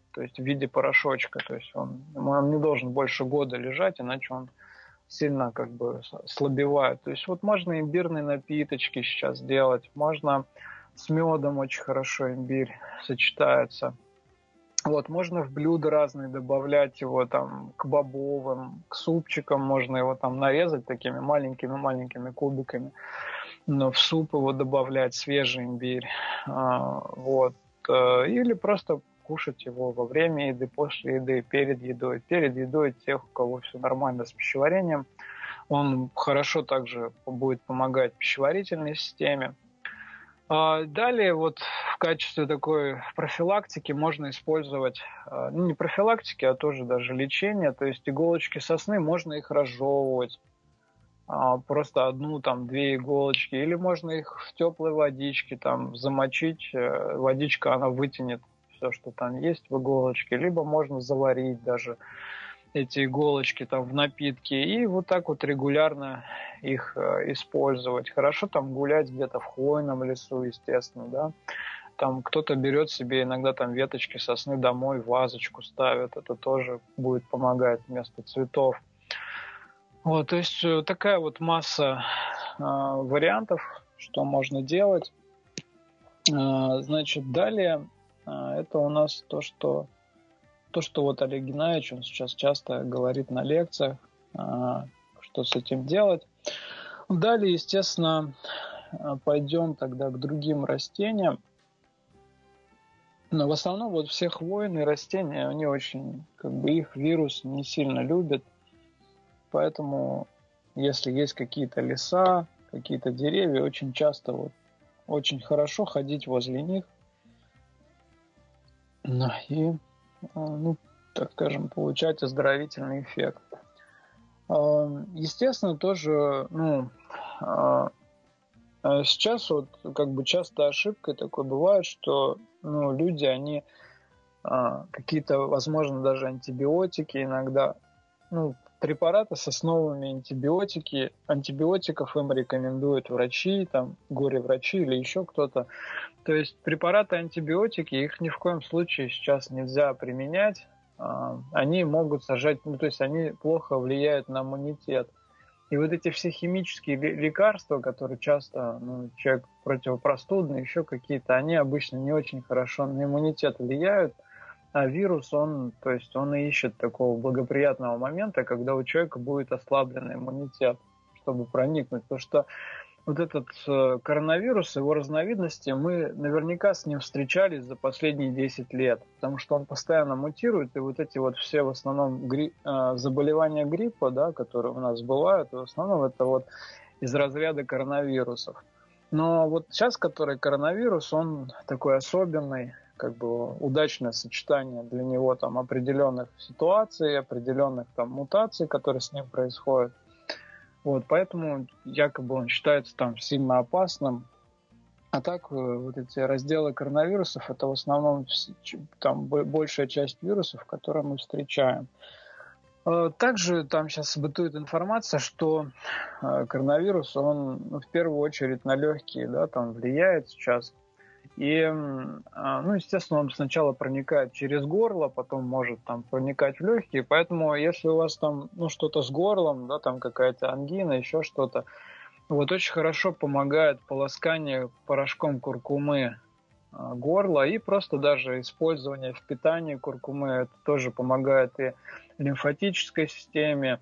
то есть в виде порошочка. То есть он не должен больше года лежать, иначе он сильно как бы слабевает. То есть вот можно имбирные напиточки сейчас делать, можно с медом очень хорошо имбирь сочетается. Вот, можно в блюда разные добавлять его там к бобовым, к супчикам, можно его там нарезать такими маленькими-маленькими кубиками, но в суп его добавлять, свежий имбирь. Вот. Или просто кушать его во время еды, после еды, перед едой. Перед едой тех, у кого все нормально с пищеварением, он хорошо также будет помогать пищеварительной системе. Далее вот в качестве такой профилактики можно использовать, ну не профилактики, а тоже даже лечения, то есть иголочки сосны, можно их разжевывать, просто одну, там, две иголочки, или можно их в теплой водичке там замочить, водичка, она вытянет все, что там есть в иголочке, либо можно заварить даже эти иголочки там в напитке и вот так вот регулярно их использовать. Хорошо там гулять где-то в хвойном лесу, естественно, да. Там кто-то берет себе иногда там веточки сосны домой, вазочку ставит, это тоже будет помогать вместо цветов. Вот, то есть такая вот масса вариантов, что можно делать. Значит, далее это у нас то, что вот Олег Геннадьевич, он сейчас часто говорит на лекциях, что с этим делать. Далее, естественно, пойдем тогда к другим растениям. Но в основном вот все хвойные растения, они очень, как бы их вирус не сильно любит. Поэтому, если есть какие-то леса, какие-то деревья, очень часто вот очень хорошо ходить возле них. И, ну, так скажем, получать оздоровительный эффект. Естественно, тоже, ну, сейчас вот как бы часто ошибкой такой бывает, что, ну, люди, они какие-то, возможно, даже антибиотики иногда, ну, препараты с основами антибиотиков им рекомендуют врачи, там, горе-врачи или еще кто-то. То есть препараты антибиотики, их ни в коем случае сейчас нельзя применять. Они могут сажать, ну, то есть они плохо влияют на иммунитет. И вот эти все химические лекарства, которые часто, ну, человек противопростудный, еще какие-то, они обычно не очень хорошо на иммунитет влияют. А вирус, он и ищет такого благоприятного момента, когда у человека будет ослаблен иммунитет, чтобы проникнуть. Потому что вот этот коронавирус, его разновидности, мы наверняка с ним встречались за последние 10 лет, потому что он постоянно мутирует, и вот эти вот все в основном заболевания гриппа, да, которые у нас бывают, в основном это вот из разряда коронавирусов. Но вот сейчас, который коронавирус, он такой особенный, как бы удачное сочетание для него там определенных ситуаций, определенных там мутаций, которые с ним происходят. Вот, поэтому якобы он считается там сильно опасным. А так вот эти разделы коронавирусов, это в основном там большая часть вирусов, которые мы встречаем. Также там сейчас бытует информация, что коронавирус, он в первую очередь на легкие, да, там влияет сейчас. И, ну, естественно, он сначала проникает через горло, потом может там проникать в легкие. Поэтому, если у вас там, ну, что-то с горлом, да, там какая-то ангина, еще что-то, вот очень хорошо помогает полоскание порошком куркумы горла и просто даже использование в питании куркумы. Это тоже помогает и лимфатической системе,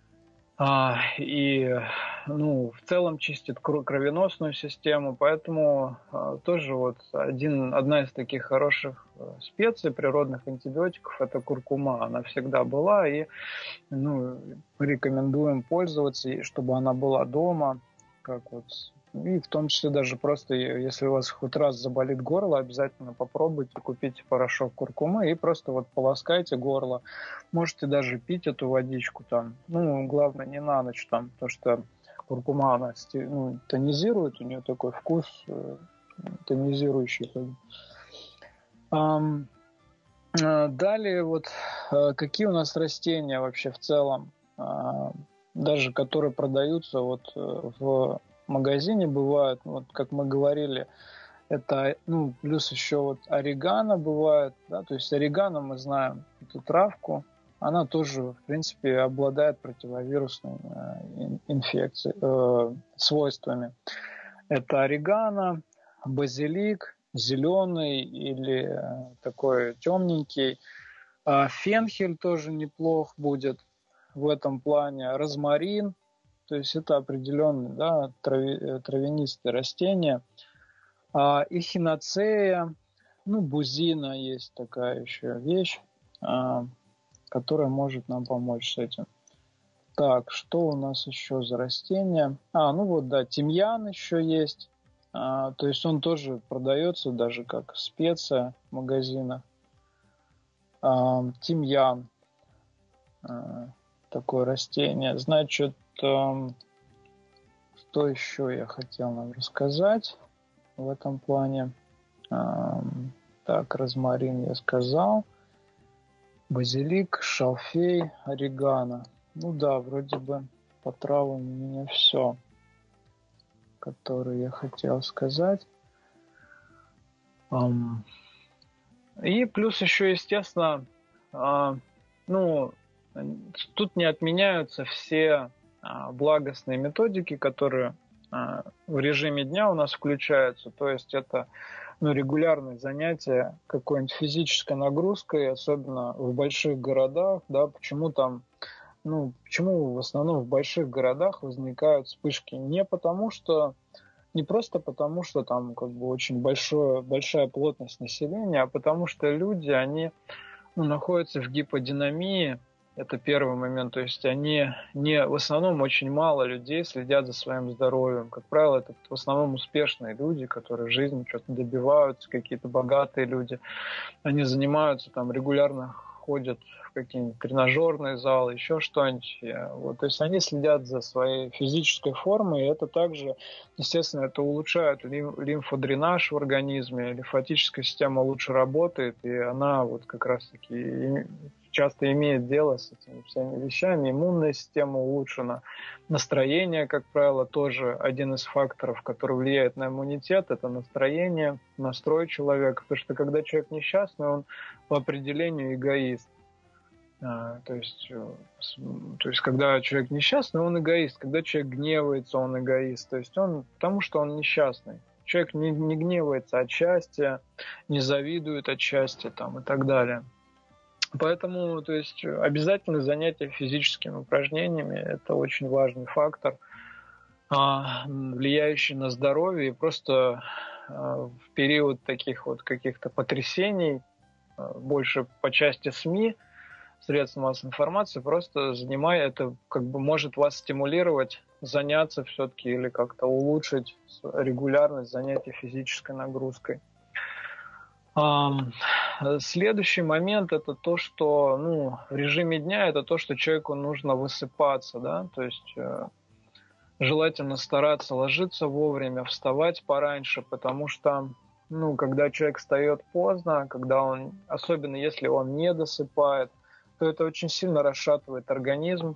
и, ну, в целом чистит кровеносную систему, поэтому тоже вот одна из таких хороших специй, природных антибиотиков, это куркума. Она всегда была, и, ну, мы рекомендуем пользоваться, чтобы она была дома, как вот, и в том числе даже просто, если у вас хоть раз заболит горло, обязательно попробуйте, купите порошок куркумы и просто вот полоскайте горло. Можете даже пить эту водичку там. Ну, главное, не на ночь там, потому что куркума, она, ну, тонизирует, у нее такой вкус тонизирующий. Далее вот какие у нас растения вообще в целом, даже которые продаются вот в магазине бывают, вот как мы говорили, Это, ну, плюс еще вот орегано бывает, да, то есть орегано мы знаем, эту травку, она тоже, в принципе, обладает противовирусными свойствами. Это орегано, базилик, зеленый или такой темненький. Фенхель тоже неплох будет в этом плане. Розмарин, то есть это определенные, да, травянистые растения. Эхиноцея, ну, бузина есть такая еще вещь, которая может нам помочь с этим. Так, что у нас еще за растения? Ну вот, да, тимьян еще есть. То есть он тоже продается даже как специя в магазинах. Тимьян. Такое растение. Значит, что еще я хотел нам рассказать в этом плане? Так, розмарин я сказал. Базилик, шалфей, орегано. Ну да, вроде бы по травам у меня все, которое я хотел сказать. И плюс еще, естественно, ну, тут не отменяются все благостные методики, которые в режиме дня у нас включаются. То есть это, ну, регулярные занятия какой-нибудь физической нагрузкой, особенно в больших городах, да, почему в основном в больших городах возникают вспышки? Не просто потому, что там как бы очень большая плотность населения, а потому что люди, они находятся в гиподинамии. Это первый момент. То есть в основном очень мало людей следят за своим здоровьем. Как правило, это в основном успешные люди, которые в жизни что-то добиваются, какие-то богатые люди. Они занимаются там регулярно, ходят в какие-нибудь тренажерные залы, еще что-нибудь. Вот, то есть они следят за своей физической формой, и это также, естественно, это улучшает лимфодренаж в организме, лимфатическая система лучше работает, и она вот как раз-таки часто имеет дело с этими всеми вещами. Иммунная система улучшена, настроение, как правило, тоже один из факторов, который влияет на иммунитет, это настроение, настрой человека, потому что когда человек несчастный, он по определению эгоист. То есть, когда человек несчастный, он эгоист. Когда человек гневается, он эгоист. То есть потому что он несчастный. Человек не гневается от счастья, не завидует от счастья там, и так далее. Поэтому, то есть, обязательно занятие физическими упражнениями – это очень важный фактор, влияющий на здоровье. И просто в период таких вот каких-то потрясений, больше по части СМИ, средств массовой информации, просто это как бы может вас стимулировать заняться все-таки или как-то улучшить регулярность занятий физической нагрузкой. Следующий момент – это то, что в режиме дня это то, что человеку нужно высыпаться, да, то есть желательно стараться ложиться вовремя, вставать пораньше, потому что когда человек встает поздно, особенно если он не досыпает, то это очень сильно расшатывает организм.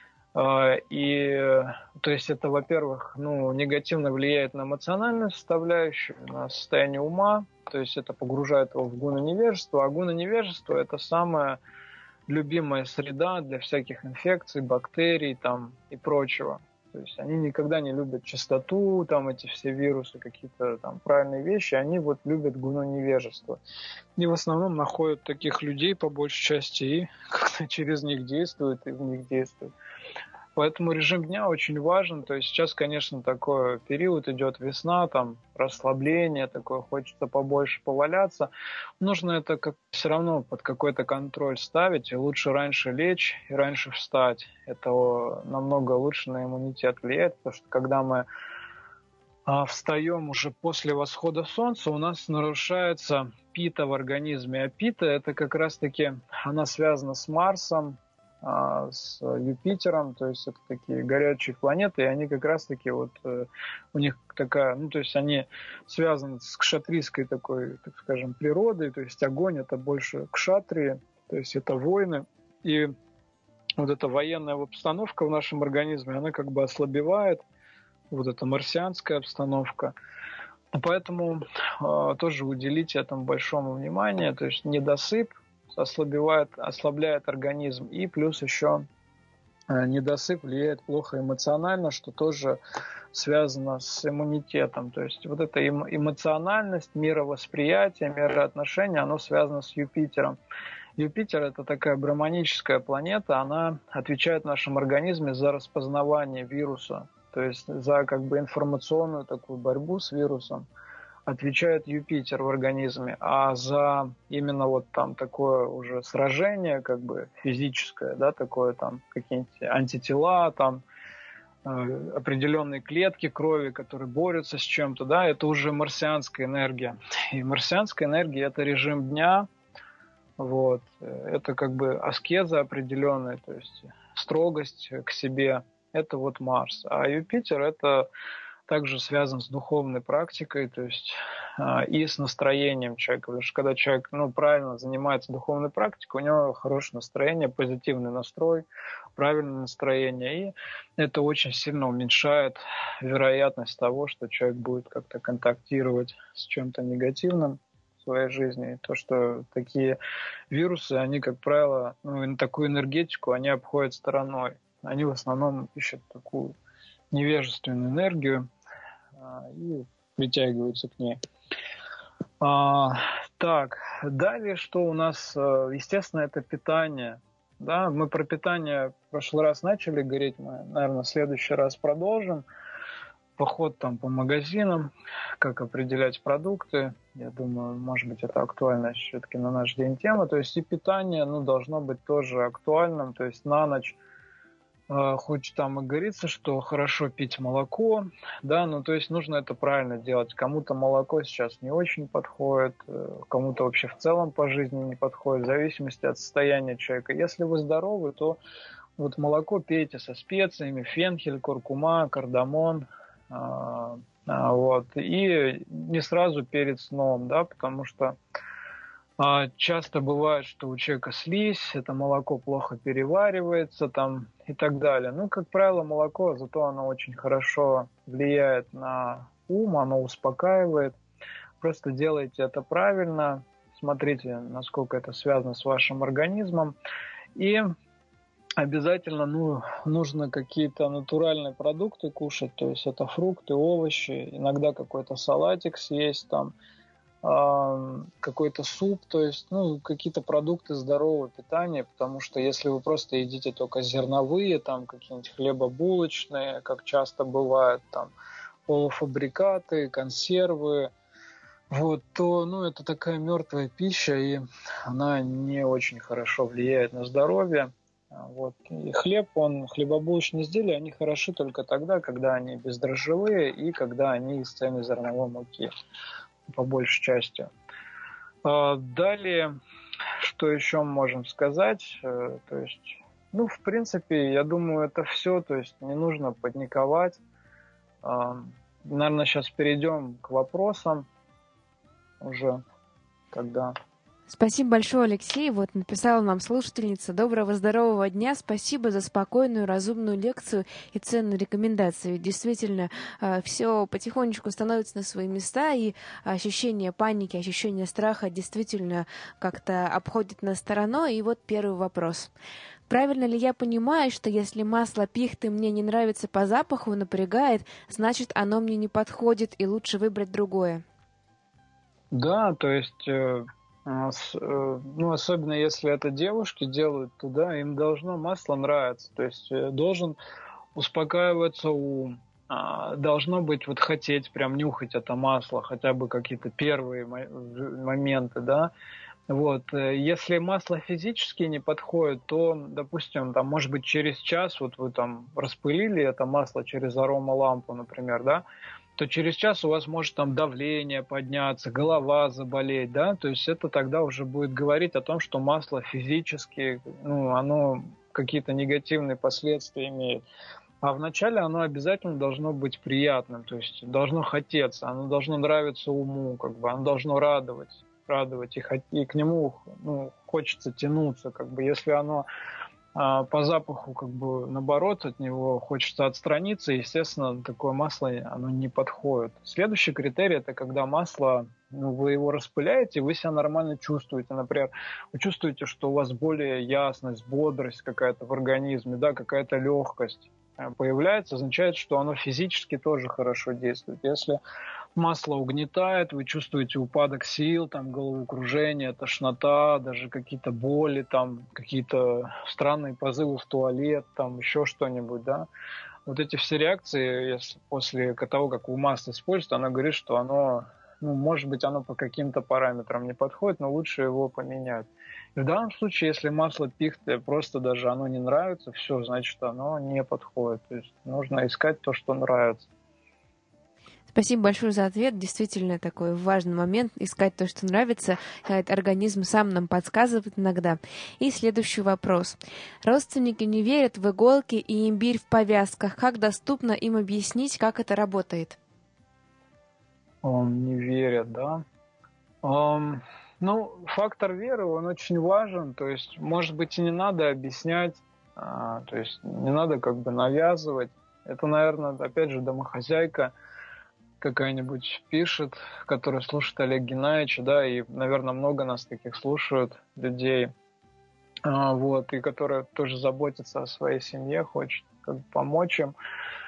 И, то есть, это, во-первых, негативно влияет на эмоциональную составляющую, на состояние ума, то есть, это погружает его в гуна-невежество, а гуна-невежество – это самая любимая среда для всяких инфекций, бактерий там, и прочего. То есть, они никогда не любят чистоту, там, эти все вирусы, какие-то там правильные вещи, они вот любят гуна-невежество. И в основном находят таких людей, по большей части, и как-то через них действуют, и в них действуют. Поэтому режим дня очень важен. То есть сейчас, конечно, такой период идет, весна, там расслабление такое, хочется побольше поваляться. Нужно это все равно под какой-то контроль ставить, и лучше раньше лечь и раньше встать. Это намного лучше на иммунитет влияет, потому что когда мы встаем уже после восхода солнца, у нас нарушается пита в организме. А пита – это как раз-таки, она связана с Марсом, с Юпитером, то есть это такие горячие планеты, и они как раз-таки у них такая, то есть они связаны с кшатрийской такой, так скажем, природой, то есть огонь это больше кшатрии, то есть это войны, и вот эта военная обстановка в нашем организме, она как бы ослабевает, вот эта марсианская обстановка, Поэтому тоже уделите этому большому внимание, то есть недосып ослабляет организм, и плюс еще недосып влияет плохо эмоционально, что тоже связано с иммунитетом. То есть вот эта эмоциональность, мировосприятие, мироотношение, оно связано с Юпитером. Юпитер – это такая брахманическая планета, она отвечает в нашем организме за распознавание вируса, то есть за как бы информационную такую борьбу с вирусом отвечает Юпитер в организме, а за именно вот там такое уже сражение как бы физическое, да, такое там какие-нибудь антитела, там определенные клетки крови, которые борются с чем-то, да, это уже марсианская энергия. И марсианская энергия – это режим дня, вот, это как бы аскеза определенная, то есть строгость к себе, это вот Марс. А Юпитер – это также связан с духовной практикой, то есть и с настроением человека. Потому что когда человек правильно занимается духовной практикой, у него хорошее настроение, позитивный настрой, правильное настроение. И это очень сильно уменьшает вероятность того, что человек будет как-то контактировать с чем-то негативным в своей жизни. И то, что такие вирусы, они, как правило, такую энергетику, они обходят стороной. Они в основном ищут такую невежественную энергию и притягиваются к ней. Так, далее что у нас? Естественно, это питание. Да, мы про питание в прошлый раз начали говорить, мы, наверное, в следующий раз продолжим. Поход там по магазинам, как определять продукты. Я думаю, может быть, это актуальная все-таки на наш день тема. То есть и питание должно быть тоже актуальным. То есть на ночь хоть там и говорится, что хорошо пить молоко, да, то есть нужно это правильно делать. Кому-то молоко сейчас не очень подходит, кому-то вообще в целом по жизни не подходит, в зависимости от состояния человека. Если вы здоровы, то вот молоко пейте со специями, фенхель, куркума, кардамон, вот, и не сразу перед сном, да, потому что часто бывает, что у человека слизь, это молоко плохо переваривается там, и так далее. Как правило, молоко, зато оно очень хорошо влияет на ум, оно успокаивает. Просто делайте это правильно, смотрите, насколько это связано с вашим организмом. И обязательно нужно какие-то натуральные продукты кушать, то есть это фрукты, овощи, иногда какой-то салатик съесть там, какой-то суп, то есть какие-то продукты здорового питания, потому что если вы просто едите только зерновые, там какие-нибудь хлебобулочные, как часто бывает, там полуфабрикаты, консервы, вот, то это такая мертвая пища, и она не очень хорошо влияет на здоровье. Вот. И хлебобулочные изделия, они хороши только тогда, когда они бездрожжевые и когда они из цельнозерновой муки, по большей части. Далее, что еще можем сказать? То есть, в принципе, я думаю, это все. То есть не нужно паниковать. Наверное, сейчас перейдем к вопросам уже, когда... Спасибо большое, Алексей. Вот написала нам слушательница: доброго, здорового дня. Спасибо за спокойную, разумную лекцию и ценные рекомендации. Ведь действительно, все потихонечку становится на свои места, и ощущение паники, ощущение страха действительно как-то обходит нас стороной. И вот первый вопрос. Правильно ли я понимаю, что если масло пихты мне не нравится по запаху, напрягает, значит, оно мне не подходит и лучше выбрать другое? Да, то есть... особенно если это девушки делают, то да, им должно масло нравиться. То есть должен успокаиваться ум, должно быть хотеть прям нюхать это масло, хотя бы какие-то первые моменты, да. Вот. Если масло физически не подходит, то, допустим, там, может быть, через час вы там распылили это масло через аромалампу, например, да, то через час у вас может там давление подняться, голова заболеть, да, то есть это тогда уже будет говорить о том, что масло физически, оно какие-то негативные последствия имеет. А вначале оно обязательно должно быть приятным, то есть должно хотеться, оно должно нравиться уму, оно должно радовать и к нему хочется тянуться, если оно по запаху, как бы, наоборот, от него хочется отстраниться, и, естественно, такое масло, оно не подходит. Следующий критерий – это когда масло, ну, вы его распыляете, вы себя нормально чувствуете. Например, вы чувствуете, что у вас более ясность, бодрость какая-то в организме, да, какая-то легкость появляется, означает, что оно физически тоже хорошо действует. Если масло угнетает, вы чувствуете упадок сил, там, головокружение, тошнота, даже какие-то боли, там, какие-то странные позывы в туалет, там, еще что-нибудь, да. Вот эти все реакции, если после того, как вы масло используете, оно говорит, что оно, ну, может быть, оно по каким-то параметрам не подходит, но лучше его поменять. И в данном случае, если масло пихты просто даже оно не нравится, все, значит, оно не подходит. То есть нужно искать то, что нравится. Спасибо большое за ответ. Действительно такой важный момент — искать то, что нравится. Организм сам нам подсказывает иногда. И следующий вопрос. Родственники не верят в иголки и имбирь в повязках. Как доступно им объяснить, как это работает? Не верят, да? Ну, фактор веры, он очень важен. То есть, может быть, и не надо объяснять, то есть не надо как бы навязывать. Это, наверное, опять же, домохозяйка какая-нибудь пишет, которая слушает Олег Геннадьевич, да, и, наверное, много нас таких слушают людей, вот, и которая тоже заботится о своей семье, хочет как бы помочь им.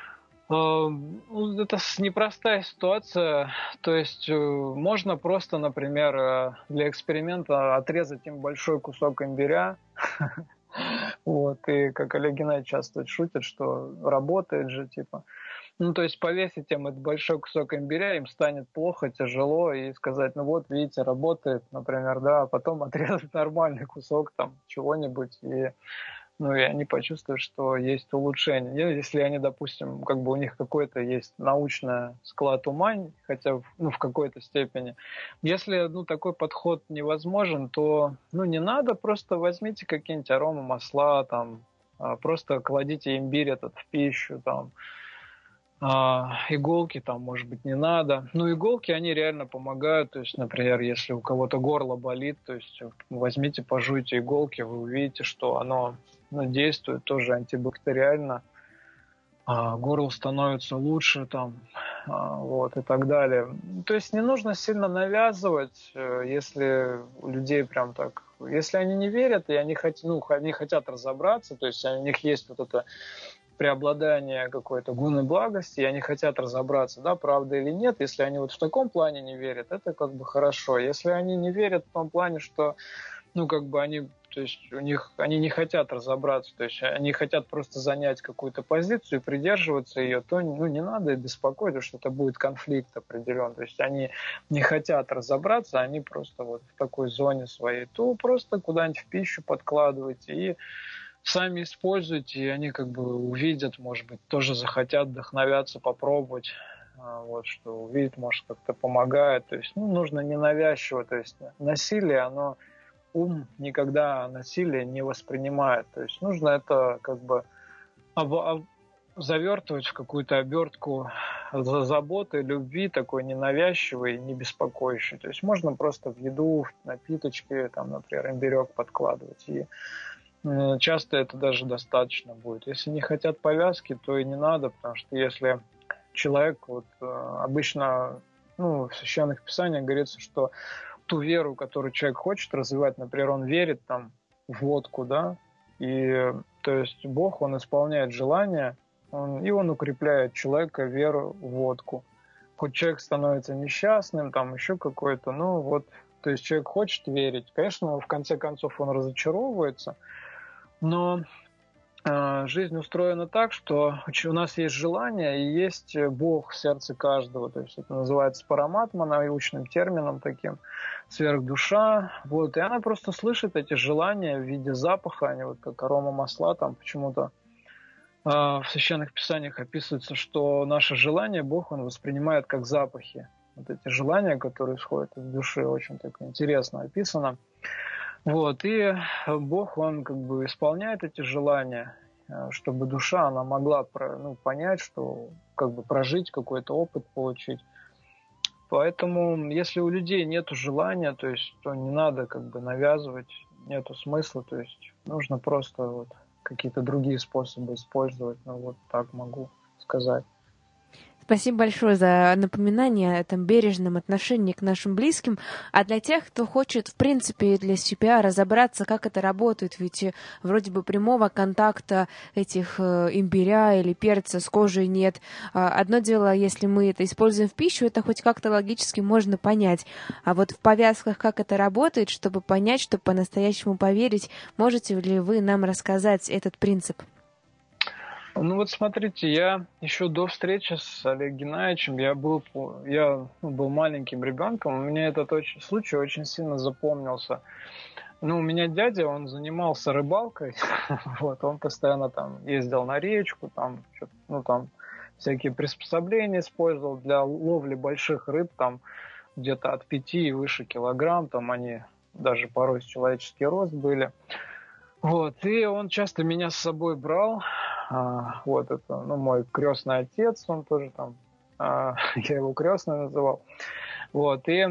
Это непростая ситуация, то есть можно просто, например, для эксперимента отрезать им большой кусок имбиря, вот, и как Олег Геннадьевич часто шутит, что работает же, типа. Ну, то есть повесить им этот большой кусок имбиря, им станет плохо, тяжело, и сказать, ну вот, видите, работает, например, да, а потом отрезать нормальный кусок там чего-нибудь, и, ну, и они почувствуют, что есть улучшение. Если они, допустим, как бы у них какой-то есть научный склад ума, хотя, ну, в какой-то степени. Если, ну, такой подход невозможен, то, ну, не надо, просто возьмите какие-нибудь аромамасла, там, просто кладите имбирь этот в пищу, там, иголки там, может быть, не надо. Ну, иголки, они реально помогают. То есть, например, если у кого-то горло болит, то есть возьмите, пожуйте иголки, вы увидите, что оно, ну, действует тоже антибактериально. Горло становится лучше, там, вот, и так далее. То есть не нужно сильно навязывать, если у людей прям так... Если они не верят, и они хотят разобраться, то есть у них есть вот это преобладание какой-то гуны благости, и они хотят разобраться, да, правда или нет. Если они вот в таком плане не верят, это как бы хорошо. Если они не верят в том плане, что, ну, как бы они, то есть у них, они не хотят разобраться, то есть они хотят просто занять какую-то позицию и придерживаться ее, то, ну, не надо беспокоить, потому что это будет конфликт определен. То есть они не хотят разобраться, они просто вот в такой зоне своей, то просто куда-нибудь в пищу подкладывайте и сами используйте, и они как бы увидят, может быть, тоже захотят вдохновятся, попробовать, вот, что увидят, может, как-то помогает. То есть, ну, нужно ненавязчиво, то есть насилие, оно, ум никогда насилие не воспринимает. То есть нужно это как бы завертывать в какую-то обертку заботы, любви, такой ненавязчивой, не беспокоящей. То есть можно просто в еду, в напиточки, там, например, имбирек подкладывать, и часто это даже достаточно будет. Если не хотят повязки, то и не надо, потому что если человек, вот обычно, ну, в священных писаниях говорится, что ту веру, которую человек хочет развивать, например, он верит там в водку, да, и то есть Бог, он исполняет желания, и он укрепляет человека веру в водку. Хоть человек становится несчастным, там еще какой-то, ну вот, то есть человек хочет верить. Конечно, в конце концов он разочаровывается, но жизнь устроена так, что у нас есть желание и есть Бог в сердце каждого. То есть это называется параматма научным термином таким, сверхдуша. Вот, и она просто слышит эти желания в виде запаха, они вот как арома масла, там почему-то в священных писаниях описывается, что наше желание Бог, он воспринимает как запахи. Вот эти желания, которые исходят из души, очень так интересно описано. Вот, и Бог, он как бы исполняет эти желания, чтобы душа, она могла понять, что как бы прожить какой-то опыт, получить. Поэтому, если у людей нет желания, то есть, то не надо как бы навязывать, нету смысла, то есть нужно просто вот какие-то другие способы использовать. Ну, вот так могу сказать. Спасибо большое за напоминание о этом бережном отношении к нашим близким. А для тех, кто хочет, в принципе, для себя разобраться, как это работает, ведь вроде бы прямого контакта этих имбиря или перца с кожей нет. Одно дело, если мы это используем в пищу, это хоть как-то логически можно понять. А вот в повязках как это работает, чтобы понять, чтобы по-настоящему поверить, можете ли вы нам рассказать этот принцип? Ну вот смотрите, я еще до встречи с Олегом Геннадьевичем, я был маленьким ребенком, мне этот случай очень сильно запомнился. Ну, у меня дядя, он занимался рыбалкой, вот, он постоянно там ездил на речку, там всякие приспособления использовал для ловли больших рыб, там где-то от 5 и выше килограмм, там они даже порой с человеческий рост были. Вот, и он часто меня с собой брал. Вот это, мой крестный отец, он тоже там, я его крестный называл. Вот, и,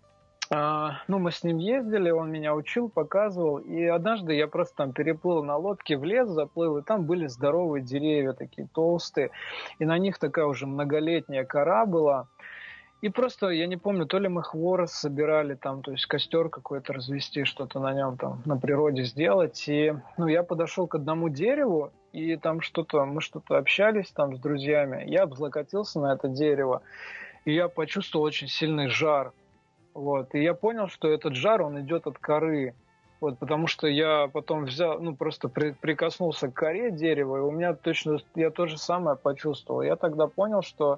мы с ним ездили, он меня учил, показывал. И однажды я просто там переплыл на лодке в лес, заплыл, и там были здоровые деревья, такие толстые. И на них такая уже многолетняя кора была. И просто, я не помню, то ли мы хворост собирали там, то есть костер какой-то развести, что-то на нем там на природе сделать. И я подошел к одному дереву, и там мы что-то общались там с друзьями. Я облокотился на это дерево, и я почувствовал очень сильный жар. Вот. И я понял, что этот жар, он идет от коры. Вот, потому что я потом просто прикоснулся к коре дерева, и у меня я то же самое почувствовал. Я тогда понял, что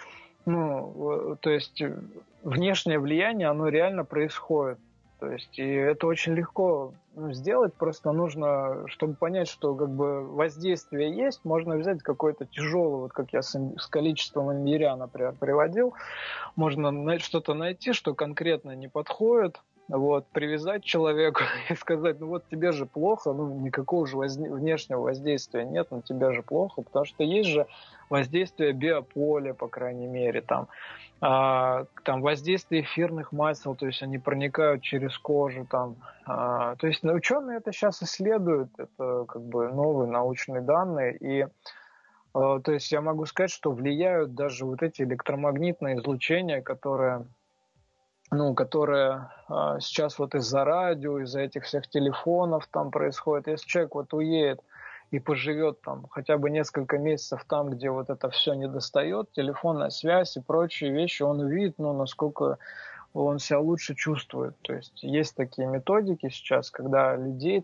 то есть внешнее влияние, оно реально происходит. То есть, и это очень легко сделать, просто нужно, чтобы понять, что как бы воздействие есть, можно взять какой-то тяжелый, вот как я с количеством имбиря, например, приводил, можно что-то найти, что конкретно не подходит, вот, привязать человеку и сказать, тебе же плохо, никакого же внешнего воздействия нет, тебе же плохо, потому что есть же воздействие биополя, по крайней мере, там воздействие эфирных масел, то есть они проникают через кожу, то есть ученые это сейчас исследуют, это как бы новые научные данные, и то есть я могу сказать, что влияют даже вот эти электромагнитные излучения, которые сейчас вот из-за радио, из-за этих всех телефонов там происходит. Если человек вот уедет и поживет там хотя бы несколько месяцев там, где вот это все не достает, телефонная связь и прочие вещи, он увидит, насколько он себя лучше чувствует. То есть такие методики сейчас, когда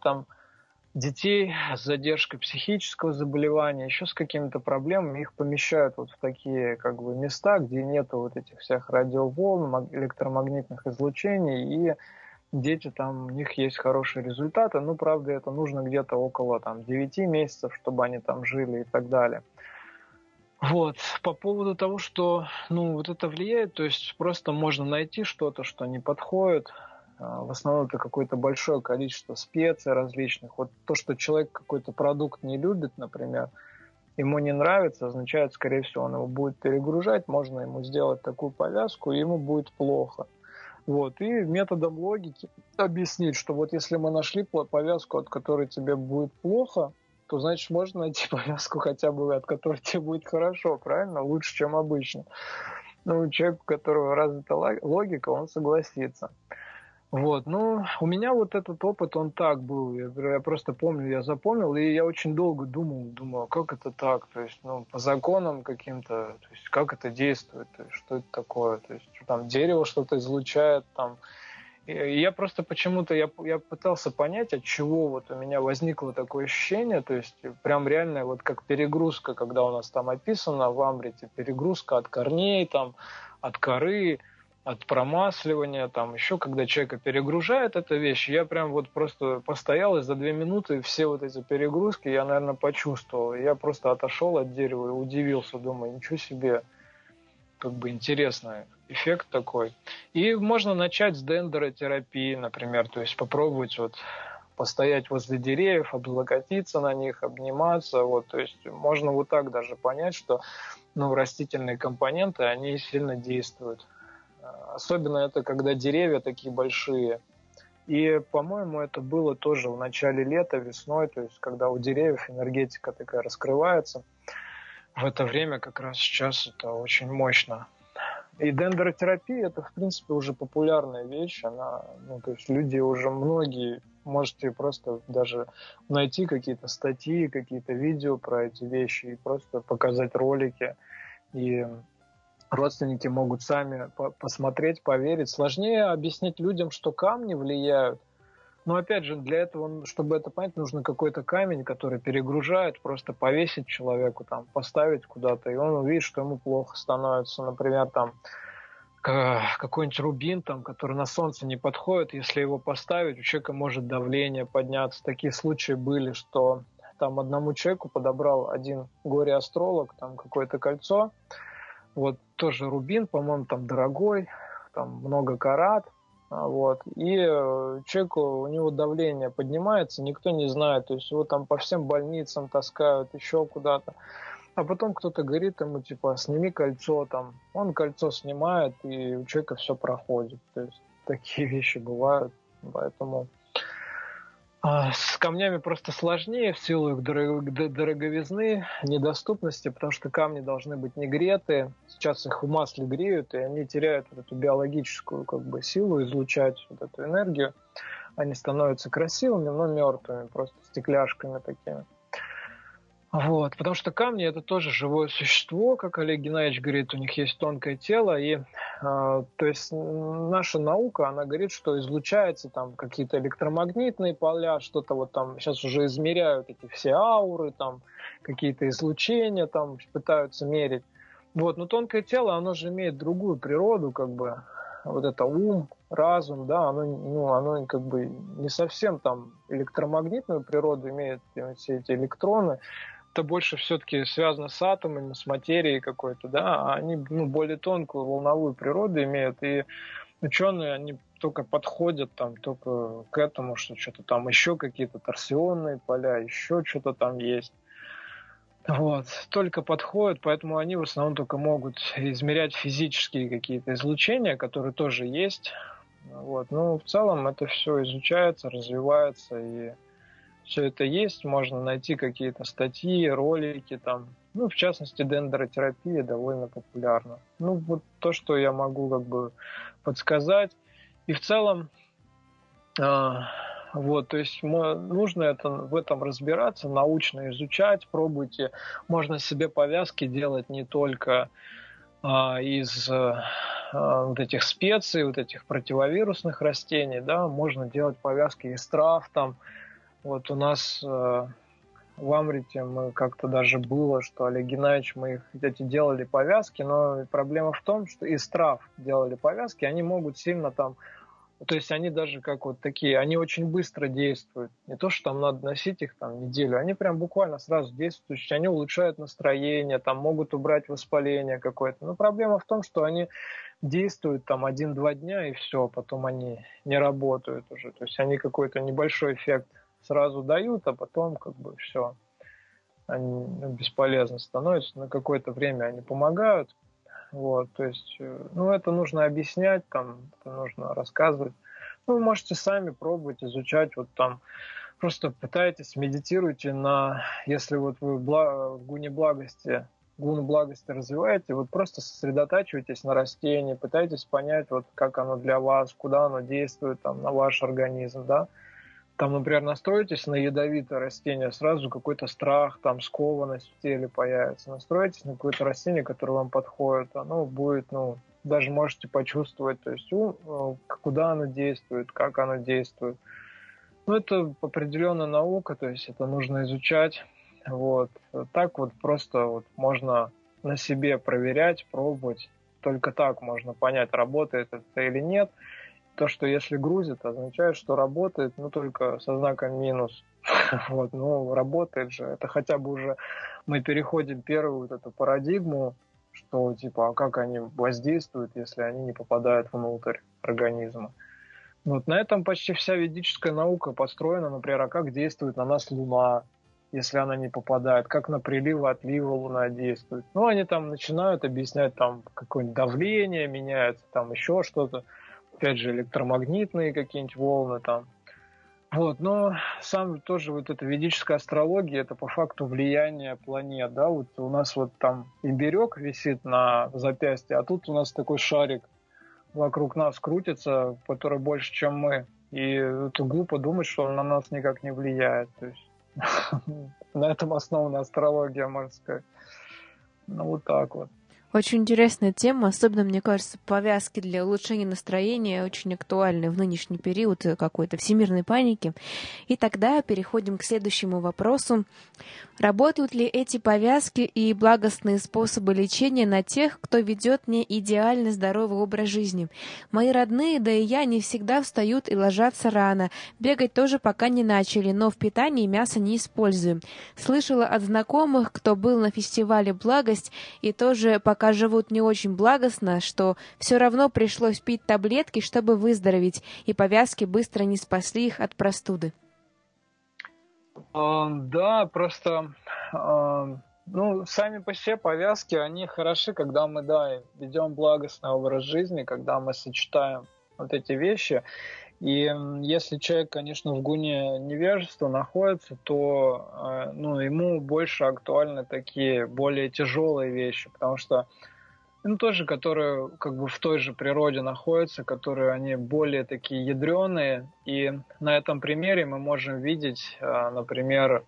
детей с задержкой психического заболевания, еще с какими-то проблемами, их помещают вот в такие как бы места, где нету вот этих всех радиоволн, электромагнитных излучений, и дети там, у них есть хорошие результаты, правда, это нужно где-то около 9 месяцев, чтобы они там жили и так далее. Вот, по поводу того, что, вот это влияет, то есть просто можно найти что-то, что не подходит. В основном это какое-то большое количество специй различных. Вот то, что человек какой-то продукт не любит, например, ему не нравится, означает, скорее всего, он его будет перегружать, можно ему сделать такую повязку, и ему будет плохо. Вот, и методом логики объяснить, что вот если мы нашли повязку, от которой тебе будет плохо, то, значит, можно найти повязку хотя бы, от которой тебе будет хорошо, правильно? Лучше, чем обычно. Человек, у которого развита логика, он согласится. Вот, у меня вот этот опыт, он так был, я просто помню, я запомнил, и я очень долго думал, как это так, то есть, по законам каким-то, то есть, как это действует, то есть, что это такое, то есть, там, дерево что-то излучает, там, и я просто почему-то, я пытался понять, от чего вот у меня возникло такое ощущение, то есть, прям реально вот как перегрузка, когда у нас там описано в Амрите, перегрузка от корней, там, от коры, от промасливания, там еще когда человека перегружает эта вещь, я прям вот просто постоял и за 2 минуты и все вот эти перегрузки я, наверное, почувствовал. Я просто отошел от дерева и удивился, думаю, ничего себе, как бы интересный эффект такой. И можно начать с дендротерапии, например, то есть попробовать вот постоять возле деревьев, облокотиться на них, обниматься, вот, то есть можно вот так даже понять, что, растительные компоненты, они сильно действуют. Особенно это, когда деревья такие большие. И, по-моему, это было тоже в начале лета, весной, то есть когда у деревьев энергетика такая раскрывается. В это время как раз сейчас это очень мощно. И дендротерапия – это, в принципе, уже популярная вещь. Она, то есть люди уже многие, можете просто даже найти какие-то статьи, какие-то видео про эти вещи и просто показать ролики. И родственники могут сами посмотреть, поверить. Сложнее объяснить людям, что камни влияют. Но опять же, для этого, чтобы это понять, нужно какой-то камень, который перегружает, просто повесить человеку, там, поставить куда-то, и он увидит, что ему плохо становится. Например, там какой-нибудь рубин, там, который на солнце не подходит, если его поставить, у человека может давление подняться. Такие случаи были, что там одному человеку подобрал один горе-астролог, там какое-то кольцо, вот тоже рубин, по-моему, там дорогой, там много карат, вот, и человеку, у него давление поднимается, никто не знает, то есть его там по всем больницам таскают, еще куда-то. А потом кто-то говорит ему, типа, сними кольцо, там, он кольцо снимает, и у человека все проходит. То есть такие вещи бывают, поэтому с камнями просто сложнее в силу их дороговизны, недоступности, потому что камни должны быть не греты. Сейчас их в масле греют, и они теряют вот эту биологическую силу излучать вот эту энергию. Они становятся красивыми, но мертвыми, просто стекляшками такими. Вот, потому что камни – это тоже живое существо, как Олег Геннадьевич говорит, у них есть тонкое тело, и то есть наша наука, она говорит, что излучаются там какие-то электромагнитные поля, что-то вот там сейчас уже измеряют эти все ауры, там какие-то излучения там пытаются мерить. Вот, но тонкое тело, оно же имеет другую природу, вот это ум, разум, да, оно не совсем там электромагнитную природу имеет, все эти электроны. Это больше все-таки связано с атомами, с материей какой-то, да, а они более тонкую волновую природу имеют, и ученые, они только подходят там только к этому, что что-то там еще какие-то торсионные поля, еще что-то там есть. Вот, только подходят, поэтому они в основном только могут измерять физические какие-то излучения, которые тоже есть. Вот. Но в целом это все изучается, развивается, и все это есть. Можно найти какие-то статьи, ролики там. В частности, дендротерапия довольно популярна. Вот то, что я могу подсказать. И в целом вот, то есть нужно в этом разбираться, научно изучать, пробуйте. Можно себе повязки делать не только из вот этих специй, вот этих противовирусных растений, да, можно делать повязки из трав. Там. Вот у нас в Амрите мы как-то даже было, что Олег Геннадьевич, мы эти делали повязки, но проблема в том, что из трав делали повязки, они могут сильно там. То есть они даже как вот такие, они очень быстро действуют. Не то, что там надо носить их там неделю, они прям буквально сразу действуют, они улучшают настроение, там могут убрать воспаление какое-то. Но проблема в том, что они действуют там 1-2 дня и все, потом они не работают уже. То есть они какой-то небольшой эффект сразу дают, а потом все, они бесполезны становятся. На какое-то время они помогают. Вот, то есть, это нужно объяснять, там, это нужно рассказывать. Вы можете сами пробовать, изучать, вот там, просто пытайтесь, медитируйте если вот вы в гуне благости развиваете, вот просто сосредотачивайтесь на растении, пытайтесь понять, вот как оно для вас, куда оно действует, там, на ваш организм, да. Там, например, настроитесь на ядовитое растение, сразу какой-то страх, там, скованность в теле появится. Настроитесь на какое-то растение, которое вам подходит, оно будет, даже можете почувствовать, то есть, куда оно действует, как оно действует. Это определенная наука, то есть это нужно изучать. Вот. Так вот просто вот можно на себе проверять, пробовать. Только так можно понять, работает это или нет. То, что если грузит, означает, что работает, только со знаком минус. Вот, работает же. Это хотя бы уже мы переходим первую вот эту парадигму, что а как они воздействуют, если они не попадают внутрь организма. Вот на этом почти вся ведическая наука построена, например, а как действует на нас Луна, если она не попадает, как на приливы, отливы Луна действует. Они там начинают объяснять, там какое-нибудь давление меняется, там еще что-то. опять же, электромагнитные какие-нибудь волны там. Вот, но сам тоже вот эта ведическая астрология, это по факту влияние планет, да, вот у нас вот там Игорек висит на запястье, а тут у нас такой шарик вокруг нас крутится, который больше, чем мы, и это глупо думать, что он на нас никак не влияет, то есть на этом основана астрология, можно сказать. Ну, вот так вот. Очень интересная тема, особенно, мне кажется, повязки для улучшения настроения очень актуальны в нынешний период какой-то всемирной паники. И тогда переходим к следующему вопросу. Работают ли эти повязки и благостные способы лечения на тех, кто ведет не идеально здоровый образ жизни? Мои родные, да и я, не всегда встают и ложатся рано. Бегать тоже пока не начали, но в питании мясо не используем. Слышала от знакомых, кто был на фестивале «Благость» и тоже пока живут не очень благостно, что все равно пришлось пить таблетки, чтобы выздороветь, и повязки быстро не спасли их от простуды. Да, просто сами по себе повязки, они хороши, когда мы, ведем благостный образ жизни, когда мы сочетаем вот эти вещи. И если человек, конечно, в гуне невежества находится, то ему больше актуальны такие более тяжелые вещи, потому что тоже, которые как бы в той же природе находятся, которые они более такие ядреные. И на этом примере мы можем видеть, например,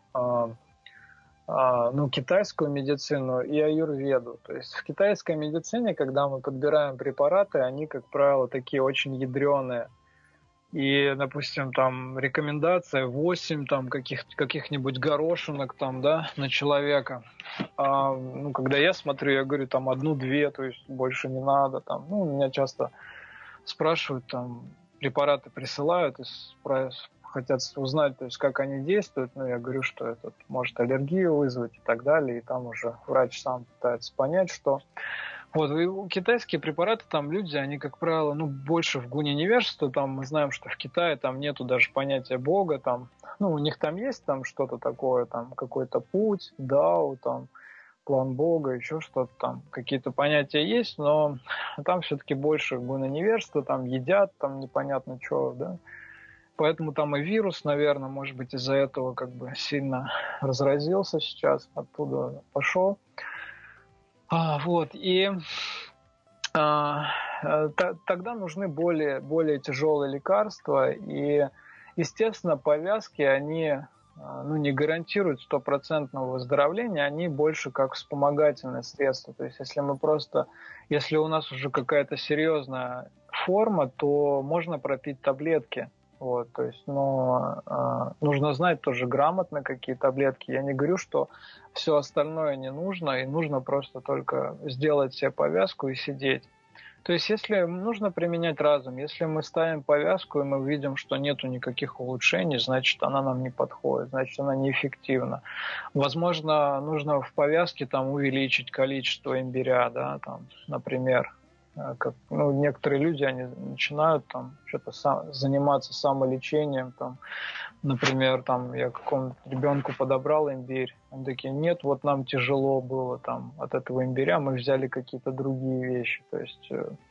китайскую медицину и аюрведу. То есть в китайской медицине, когда мы подбираем препараты, они, как правило, такие очень ядреные. И, допустим, там рекомендация 8 там, каких-нибудь горошинок там, на человека. Когда я смотрю, я говорю, там 1-2, то есть больше не надо. Там. Меня часто спрашивают, там, препараты присылают и хотят узнать, то есть, как они действуют. Я говорю, что это может аллергию вызвать и так далее. И там уже врач сам пытается понять, что... Вот, и китайские препараты, там люди, они, как правило, больше в гуне невежества, там мы знаем, что в Китае там нету даже понятия Бога, там, у них там есть там что-то такое, там какой-то путь, дао, там, план Бога, еще что-то там, какие-то понятия есть, но там все-таки больше гуна невежества, там едят, там непонятно что, да. Поэтому там и вирус, наверное, может быть, из-за этого как бы сильно разразился сейчас, оттуда пошел. Тогда нужны более тяжелые лекарства, и, естественно, повязки, они не гарантируют стопроцентного выздоровления, они больше как вспомогательное средство. То есть, если у нас уже какая-то серьезная форма, то можно пропить таблетки. Вот, то есть, нужно знать тоже грамотно, какие таблетки. Я не говорю, что все остальное не нужно, и нужно просто только сделать себе повязку и сидеть. То есть, если нужно применять разум, если мы ставим повязку, и мы видим, что нету никаких улучшений, значит, она нам не подходит, значит, она неэффективна. Возможно, нужно в повязке там увеличить количество имбиря, например. Некоторые люди, они начинают там что-то заниматься самолечением, там, например, там я какому-то ребенку подобрал имбирь, они такие, нет, вот нам тяжело было там от этого имбиря, мы взяли какие-то другие вещи, то есть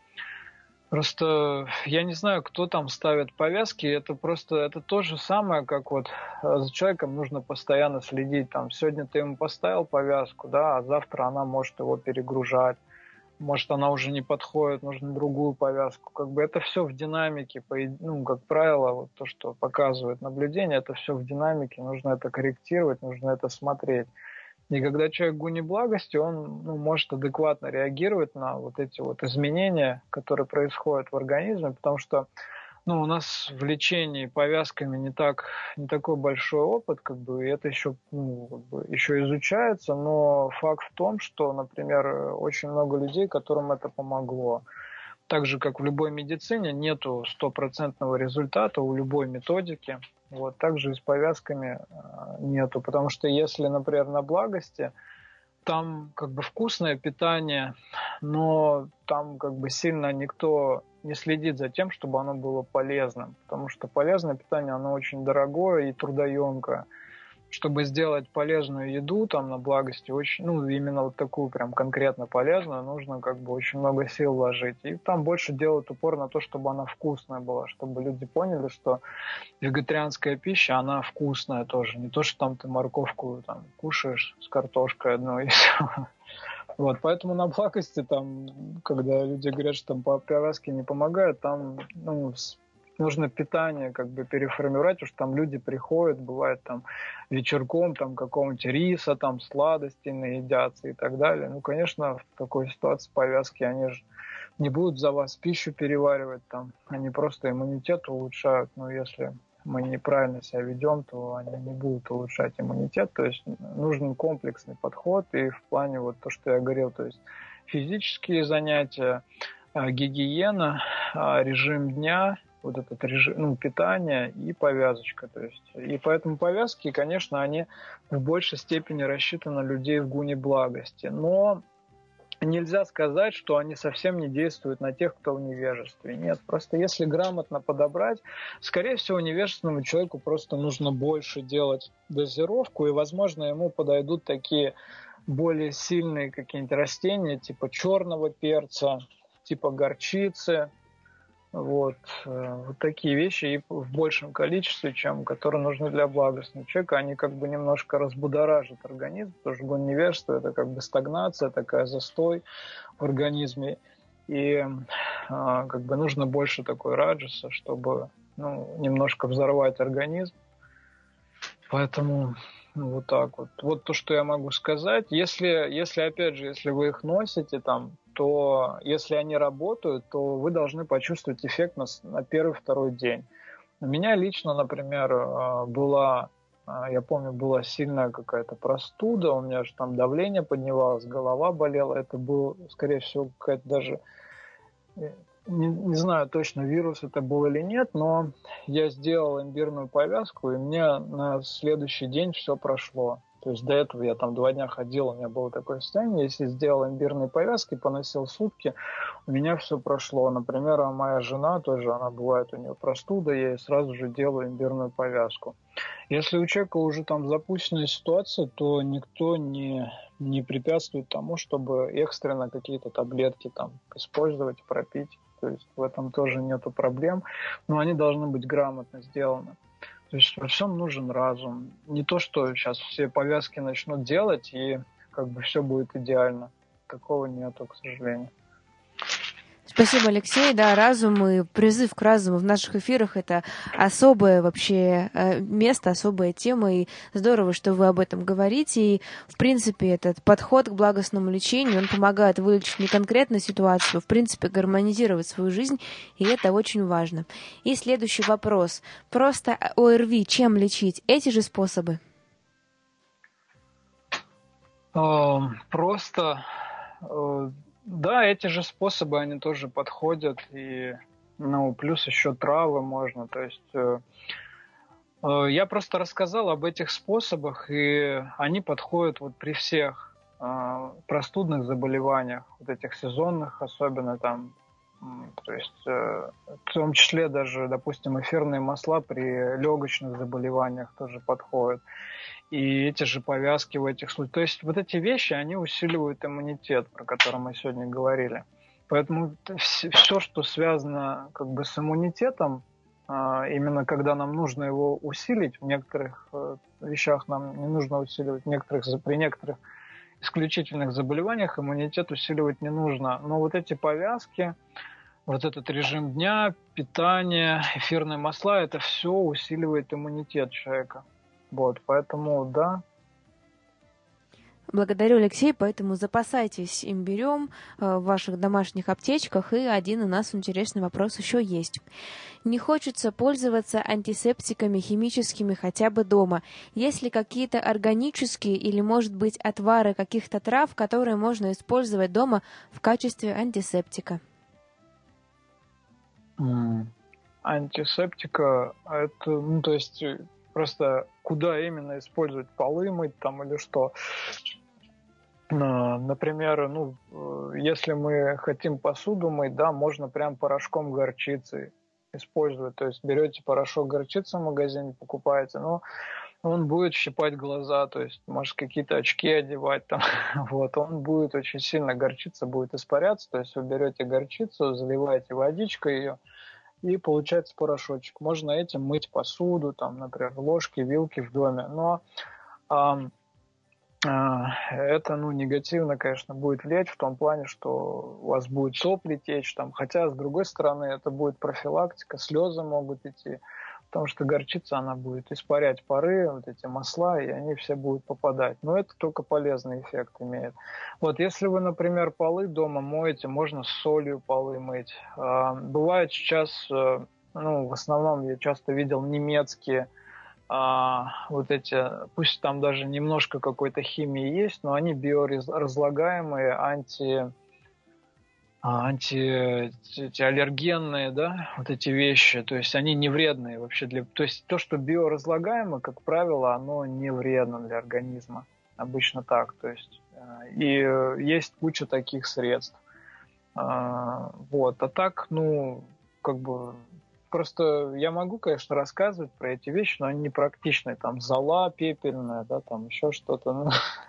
просто я не знаю, кто там ставит повязки, это то же самое, как вот за человеком нужно постоянно следить, там, сегодня ты ему поставил повязку, а завтра она может его перегружать. Может, она уже не подходит, нужно другую повязку. Как бы это все в динамике. Как правило, вот то, что показывает наблюдение, это все в динамике. Нужно это корректировать, нужно это смотреть. И когда человек в гуне благости, он может адекватно реагировать на вот эти вот изменения, которые происходят в организме, потому что у нас в лечении повязками не такой большой опыт, как бы, и это еще изучается, но факт в том, что, например, очень много людей, которым это помогло. Так же, как в любой медицине, нету стопроцентного результата у любой методики. Вот, также и с повязками нету, потому что если, например, на благости, там как бы вкусное питание, но там как бы сильно никто не следит за тем, чтобы оно было полезным, потому что полезное питание, оно очень дорогое и трудоемкое. чтобы сделать полезную еду там на благости, очень, ну, именно вот такую прям конкретно полезную, нужно как бы очень много сил вложить. И там больше делают упор на то, чтобы она вкусная была, чтобы люди поняли, что вегетарианская пища, она вкусная тоже. Не то, что там ты морковку там кушаешь с картошкой одной и все. Вот, поэтому на благости там, когда люди говорят, что там привязки не помогают, там, ну, нужно питание как бы переформировать, потому что там люди приходят, бывает там вечерком там какого-нибудь риса, там сладостей наедятся и так далее. Ну, конечно, в такой ситуации повязки, они же не будут за вас пищу переваривать, там, они просто иммунитет улучшают, но если мы неправильно себя ведем, то они не будут улучшать иммунитет, то есть нужен комплексный подход, и в плане вот то, что я говорил, то есть физические занятия, гигиена, режим дня, вот этот режим, ну, питание и повязочка. То есть, и поэтому повязки, конечно, они в большей степени рассчитаны на людей в гуне благости. Но нельзя сказать, что они совсем не действуют на тех, кто в невежестве. Нет, просто если грамотно подобрать, скорее всего, невежественному человеку просто нужно больше делать дозировку, и, возможно, ему подойдут такие более сильные какие-нибудь растения, типа черного перца, типа горчицы, вот такие вещи и в большем количестве, чем которые нужны для благостного человека, они как бы немножко разбудоражат организм, потому что гон невежества – это как бы стагнация, такая застой в организме, и как бы нужно больше такой раджаса, чтобы немножко взорвать организм. Поэтому вот так вот. Вот то, что я могу сказать. Если опять же, если вы их носите там, то если они работают, то вы должны почувствовать эффект на первый-второй день. У меня лично, например, я помню, была сильная какая-то простуда, у меня же там давление поднималось, голова болела. Это был, скорее всего, какая-то даже... Не знаю точно, вирус это был или нет, но я сделал имбирную повязку, и мне на следующий день все прошло. То есть до этого я там 2 дня ходил, у меня было такое состояние. Если сделал имбирные повязки, поносил сутки, у меня все прошло. Например, моя жена тоже, она бывает, у нее простуда, я ей сразу же делаю имбирную повязку. Если у человека уже там запущенная ситуация, то никто не препятствует тому, чтобы экстренно какие-то таблетки там использовать, пропить. То есть в этом тоже нету проблем, но они должны быть грамотно сделаны. То есть во всем нужен разум. Не то, что сейчас все повязки начнут делать, и как бы все будет идеально. Такого нету, к сожалению. Спасибо, Алексей. Да, разум и призыв к разуму в наших эфирах — это особое вообще место, особая тема, и здорово, что вы об этом говорите. И, в принципе, этот подход к благостному лечению, он помогает вылечить не конкретно ситуацию, а, в принципе, гармонизировать свою жизнь, и это очень важно. И следующий вопрос. Просто ОРВИ чем лечить? Эти же способы? Просто... Да, эти же способы, они тоже подходят, и плюс еще травы можно, то есть я просто рассказал об этих способах, и они подходят вот при всех простудных заболеваниях, вот этих сезонных, особенно там, то есть в том числе даже, допустим, эфирные масла при легочных заболеваниях тоже подходят. И эти же повязки в этих случаях. То есть вот эти вещи, они усиливают иммунитет, про который мы сегодня говорили. Поэтому все, что связано как бы с иммунитетом, именно когда нам нужно его усилить, в некоторых вещах нам не нужно усиливать, при некоторых исключительных заболеваниях иммунитет усиливать не нужно. Но вот эти повязки, вот этот режим дня, питание, эфирные масла, это все усиливает иммунитет человека. Вот, поэтому, да. Благодарю, Алексей, поэтому запасайтесь имбирем в ваших домашних аптечках, и один у нас интересный вопрос еще есть. Не хочется пользоваться антисептиками химическими хотя бы дома. Есть ли какие-то органические или, может быть, отвары каких-то трав, которые можно использовать дома в качестве антисептика? Антисептика, это, то есть... Просто куда именно использовать, полы мыть там или что. Например, если мы хотим посуду мыть, да, можно прям порошком горчицы использовать. То есть берете порошок горчицы в магазине, покупаете. Но он будет щипать глаза, то есть, может, какие-то очки одевать там, вот, он будет очень сильно, горчица будет испаряться, то есть вы берете горчицу, заливаете водичкой ее, и получается порошочек. Можно этим мыть посуду, там, например, ложки, вилки в доме, но это, негативно, конечно, будет влиять в том плане, что у вас будет сопли течь, там, хотя, с другой стороны, это будет профилактика, слезы могут идти, потому что горчица, она будет испарять пары, вот эти масла, и они все будут попадать. Но это только полезный эффект имеет. Вот, если вы, например, полы дома моете, можно с солью полы мыть. Бывает сейчас, в основном я часто видел немецкие вот эти, пусть там даже немножко какой-то химии есть, но они биоразлагаемые, антиаллергенные, да, вот эти вещи, то есть они не вредные вообще то есть то, что биоразлагаемо, как правило, оно не вредно для организма, обычно так, то есть и есть куча таких средств, вот, а так, как бы просто я могу, конечно, рассказывать про эти вещи, но они не практичные. Там зола пепельная, да, там еще что-то.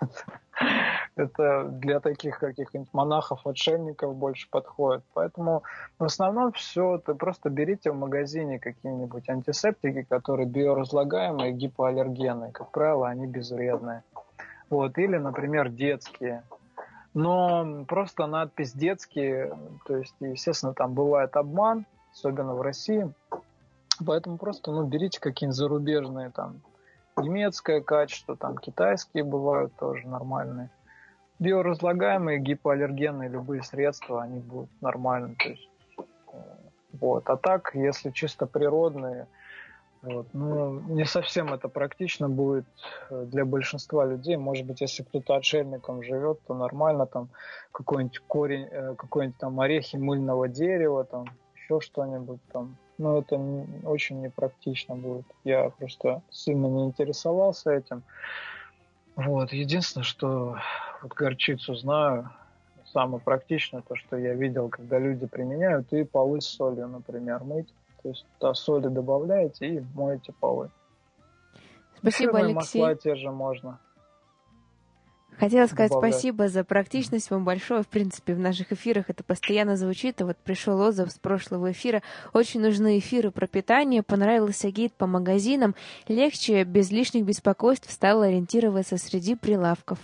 Это для таких каких-нибудь монахов, отшельников больше подходит. Поэтому в основном все, ты просто берите в магазине какие-нибудь антисептики, которые биоразлагаемые, гипоаллергенные. Как правило, они безвредные. Вот. Или, например, детские. Но просто надпись «детские», то есть, естественно, там бывает обман, особенно в России. Поэтому просто, берите какие-нибудь зарубежные, там, немецкое качество, там, китайские бывают тоже нормальные. Биоразлагаемые, гипоаллергенные, любые средства, они будут нормальны. То есть, вот. А так, если чисто природные, не совсем это практично будет для большинства людей. Может быть, если кто-то отшельником живет, то нормально, там, какой-нибудь корень, какой-нибудь там орехи мыльного дерева, там, еще что-нибудь там. Но это очень непрактично будет. Я просто сильно не интересовался этим. Вот. Единственное, что вот горчицу знаю, самое практичное, то, что я видел, когда люди применяют, и полы с солью, например, мыть. То есть туда соли добавляете и моете полы. Спасибо, Эфирные масла Алексей. те же можно Хотела сказать добавлять. спасибо за практичность вам большое. В принципе, в наших эфирах это постоянно звучит. И вот пришел отзыв с прошлого эфира. Очень нужны эфиры про питание. Понравился гид по магазинам. Легче, без лишних беспокойств стало ориентироваться среди прилавков.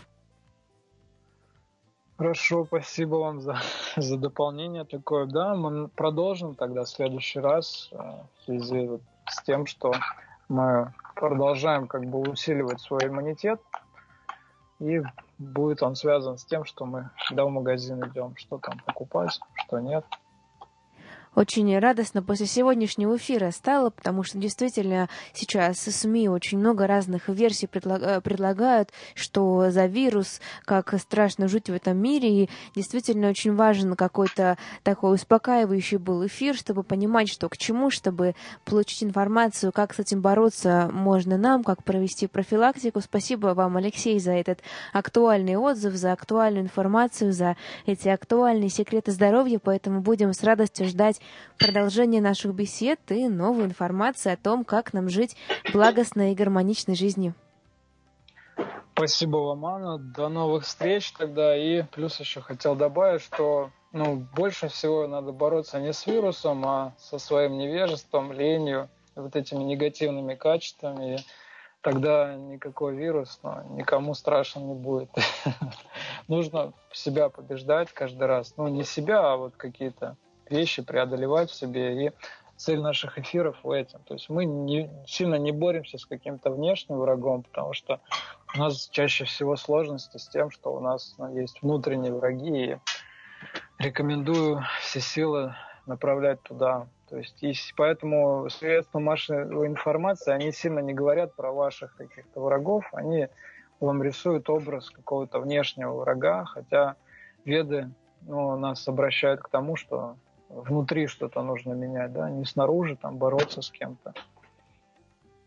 Хорошо, спасибо вам за дополнение такое. Да, мы продолжим тогда в следующий раз в связи с тем, что мы продолжаем усиливать свой иммунитет. И будет он связан с тем, что мы всегда в магазин идем, что там покупать, что нет. Очень радостно после сегодняшнего эфира стало, потому что действительно сейчас СМИ очень много разных версий предлагают, что за вирус, как страшно жить в этом мире, и действительно очень важен какой-то такой успокаивающий был эфир, чтобы понимать, что к чему, чтобы получить информацию, как с этим бороться можно нам, как провести профилактику. Спасибо вам, Алексей, за этот актуальный отзыв, за актуальную информацию, за эти актуальные секреты здоровья, поэтому будем с радостью ждать продолжение наших бесед и новой информации о том, как нам жить благостной и гармоничной жизнью. Спасибо вам, Анна. До новых встреч тогда. И плюс еще хотел добавить, что больше всего надо бороться не с вирусом, а со своим невежеством, ленью, вот этими негативными качествами. И тогда никакой вирус никому страшно не будет. Нужно себя побеждать каждый раз. Не себя, а вот какие-то вещи преодолевать в себе. И цель наших эфиров в этом. То есть мы сильно не боремся с каким-то внешним врагом, потому что у нас чаще всего сложности с тем, что у нас есть внутренние враги. И рекомендую все силы направлять туда. То есть и поэтому средства массовой информации, они сильно не говорят про ваших каких-то врагов, они вам рисуют образ какого-то внешнего врага, хотя веды нас обращают к тому, что внутри что-то нужно менять, да, не снаружи там бороться с кем-то.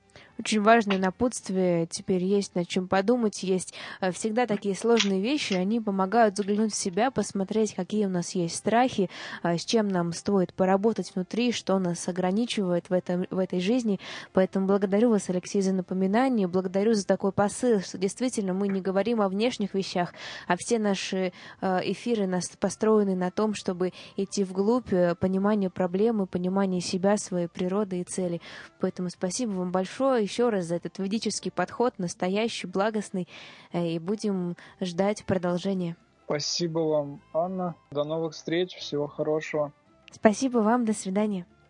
очень важное напутствие. Теперь есть над чем подумать, есть всегда такие сложные вещи, они помогают заглянуть в себя, посмотреть, какие у нас есть страхи, с чем нам стоит поработать внутри, что нас ограничивает в этой жизни. Поэтому благодарю вас, Алексей, за напоминание, благодарю за такой посыл, что действительно мы не говорим о внешних вещах, а все наши эфиры построены на том, чтобы идти вглубь понимания проблемы, понимания себя, своей природы и цели. Поэтому спасибо вам большое еще раз за этот ведический подход, настоящий, благостный, и будем ждать продолжения. Спасибо вам, Анна. До новых встреч. Всего хорошего. Спасибо вам. До свидания.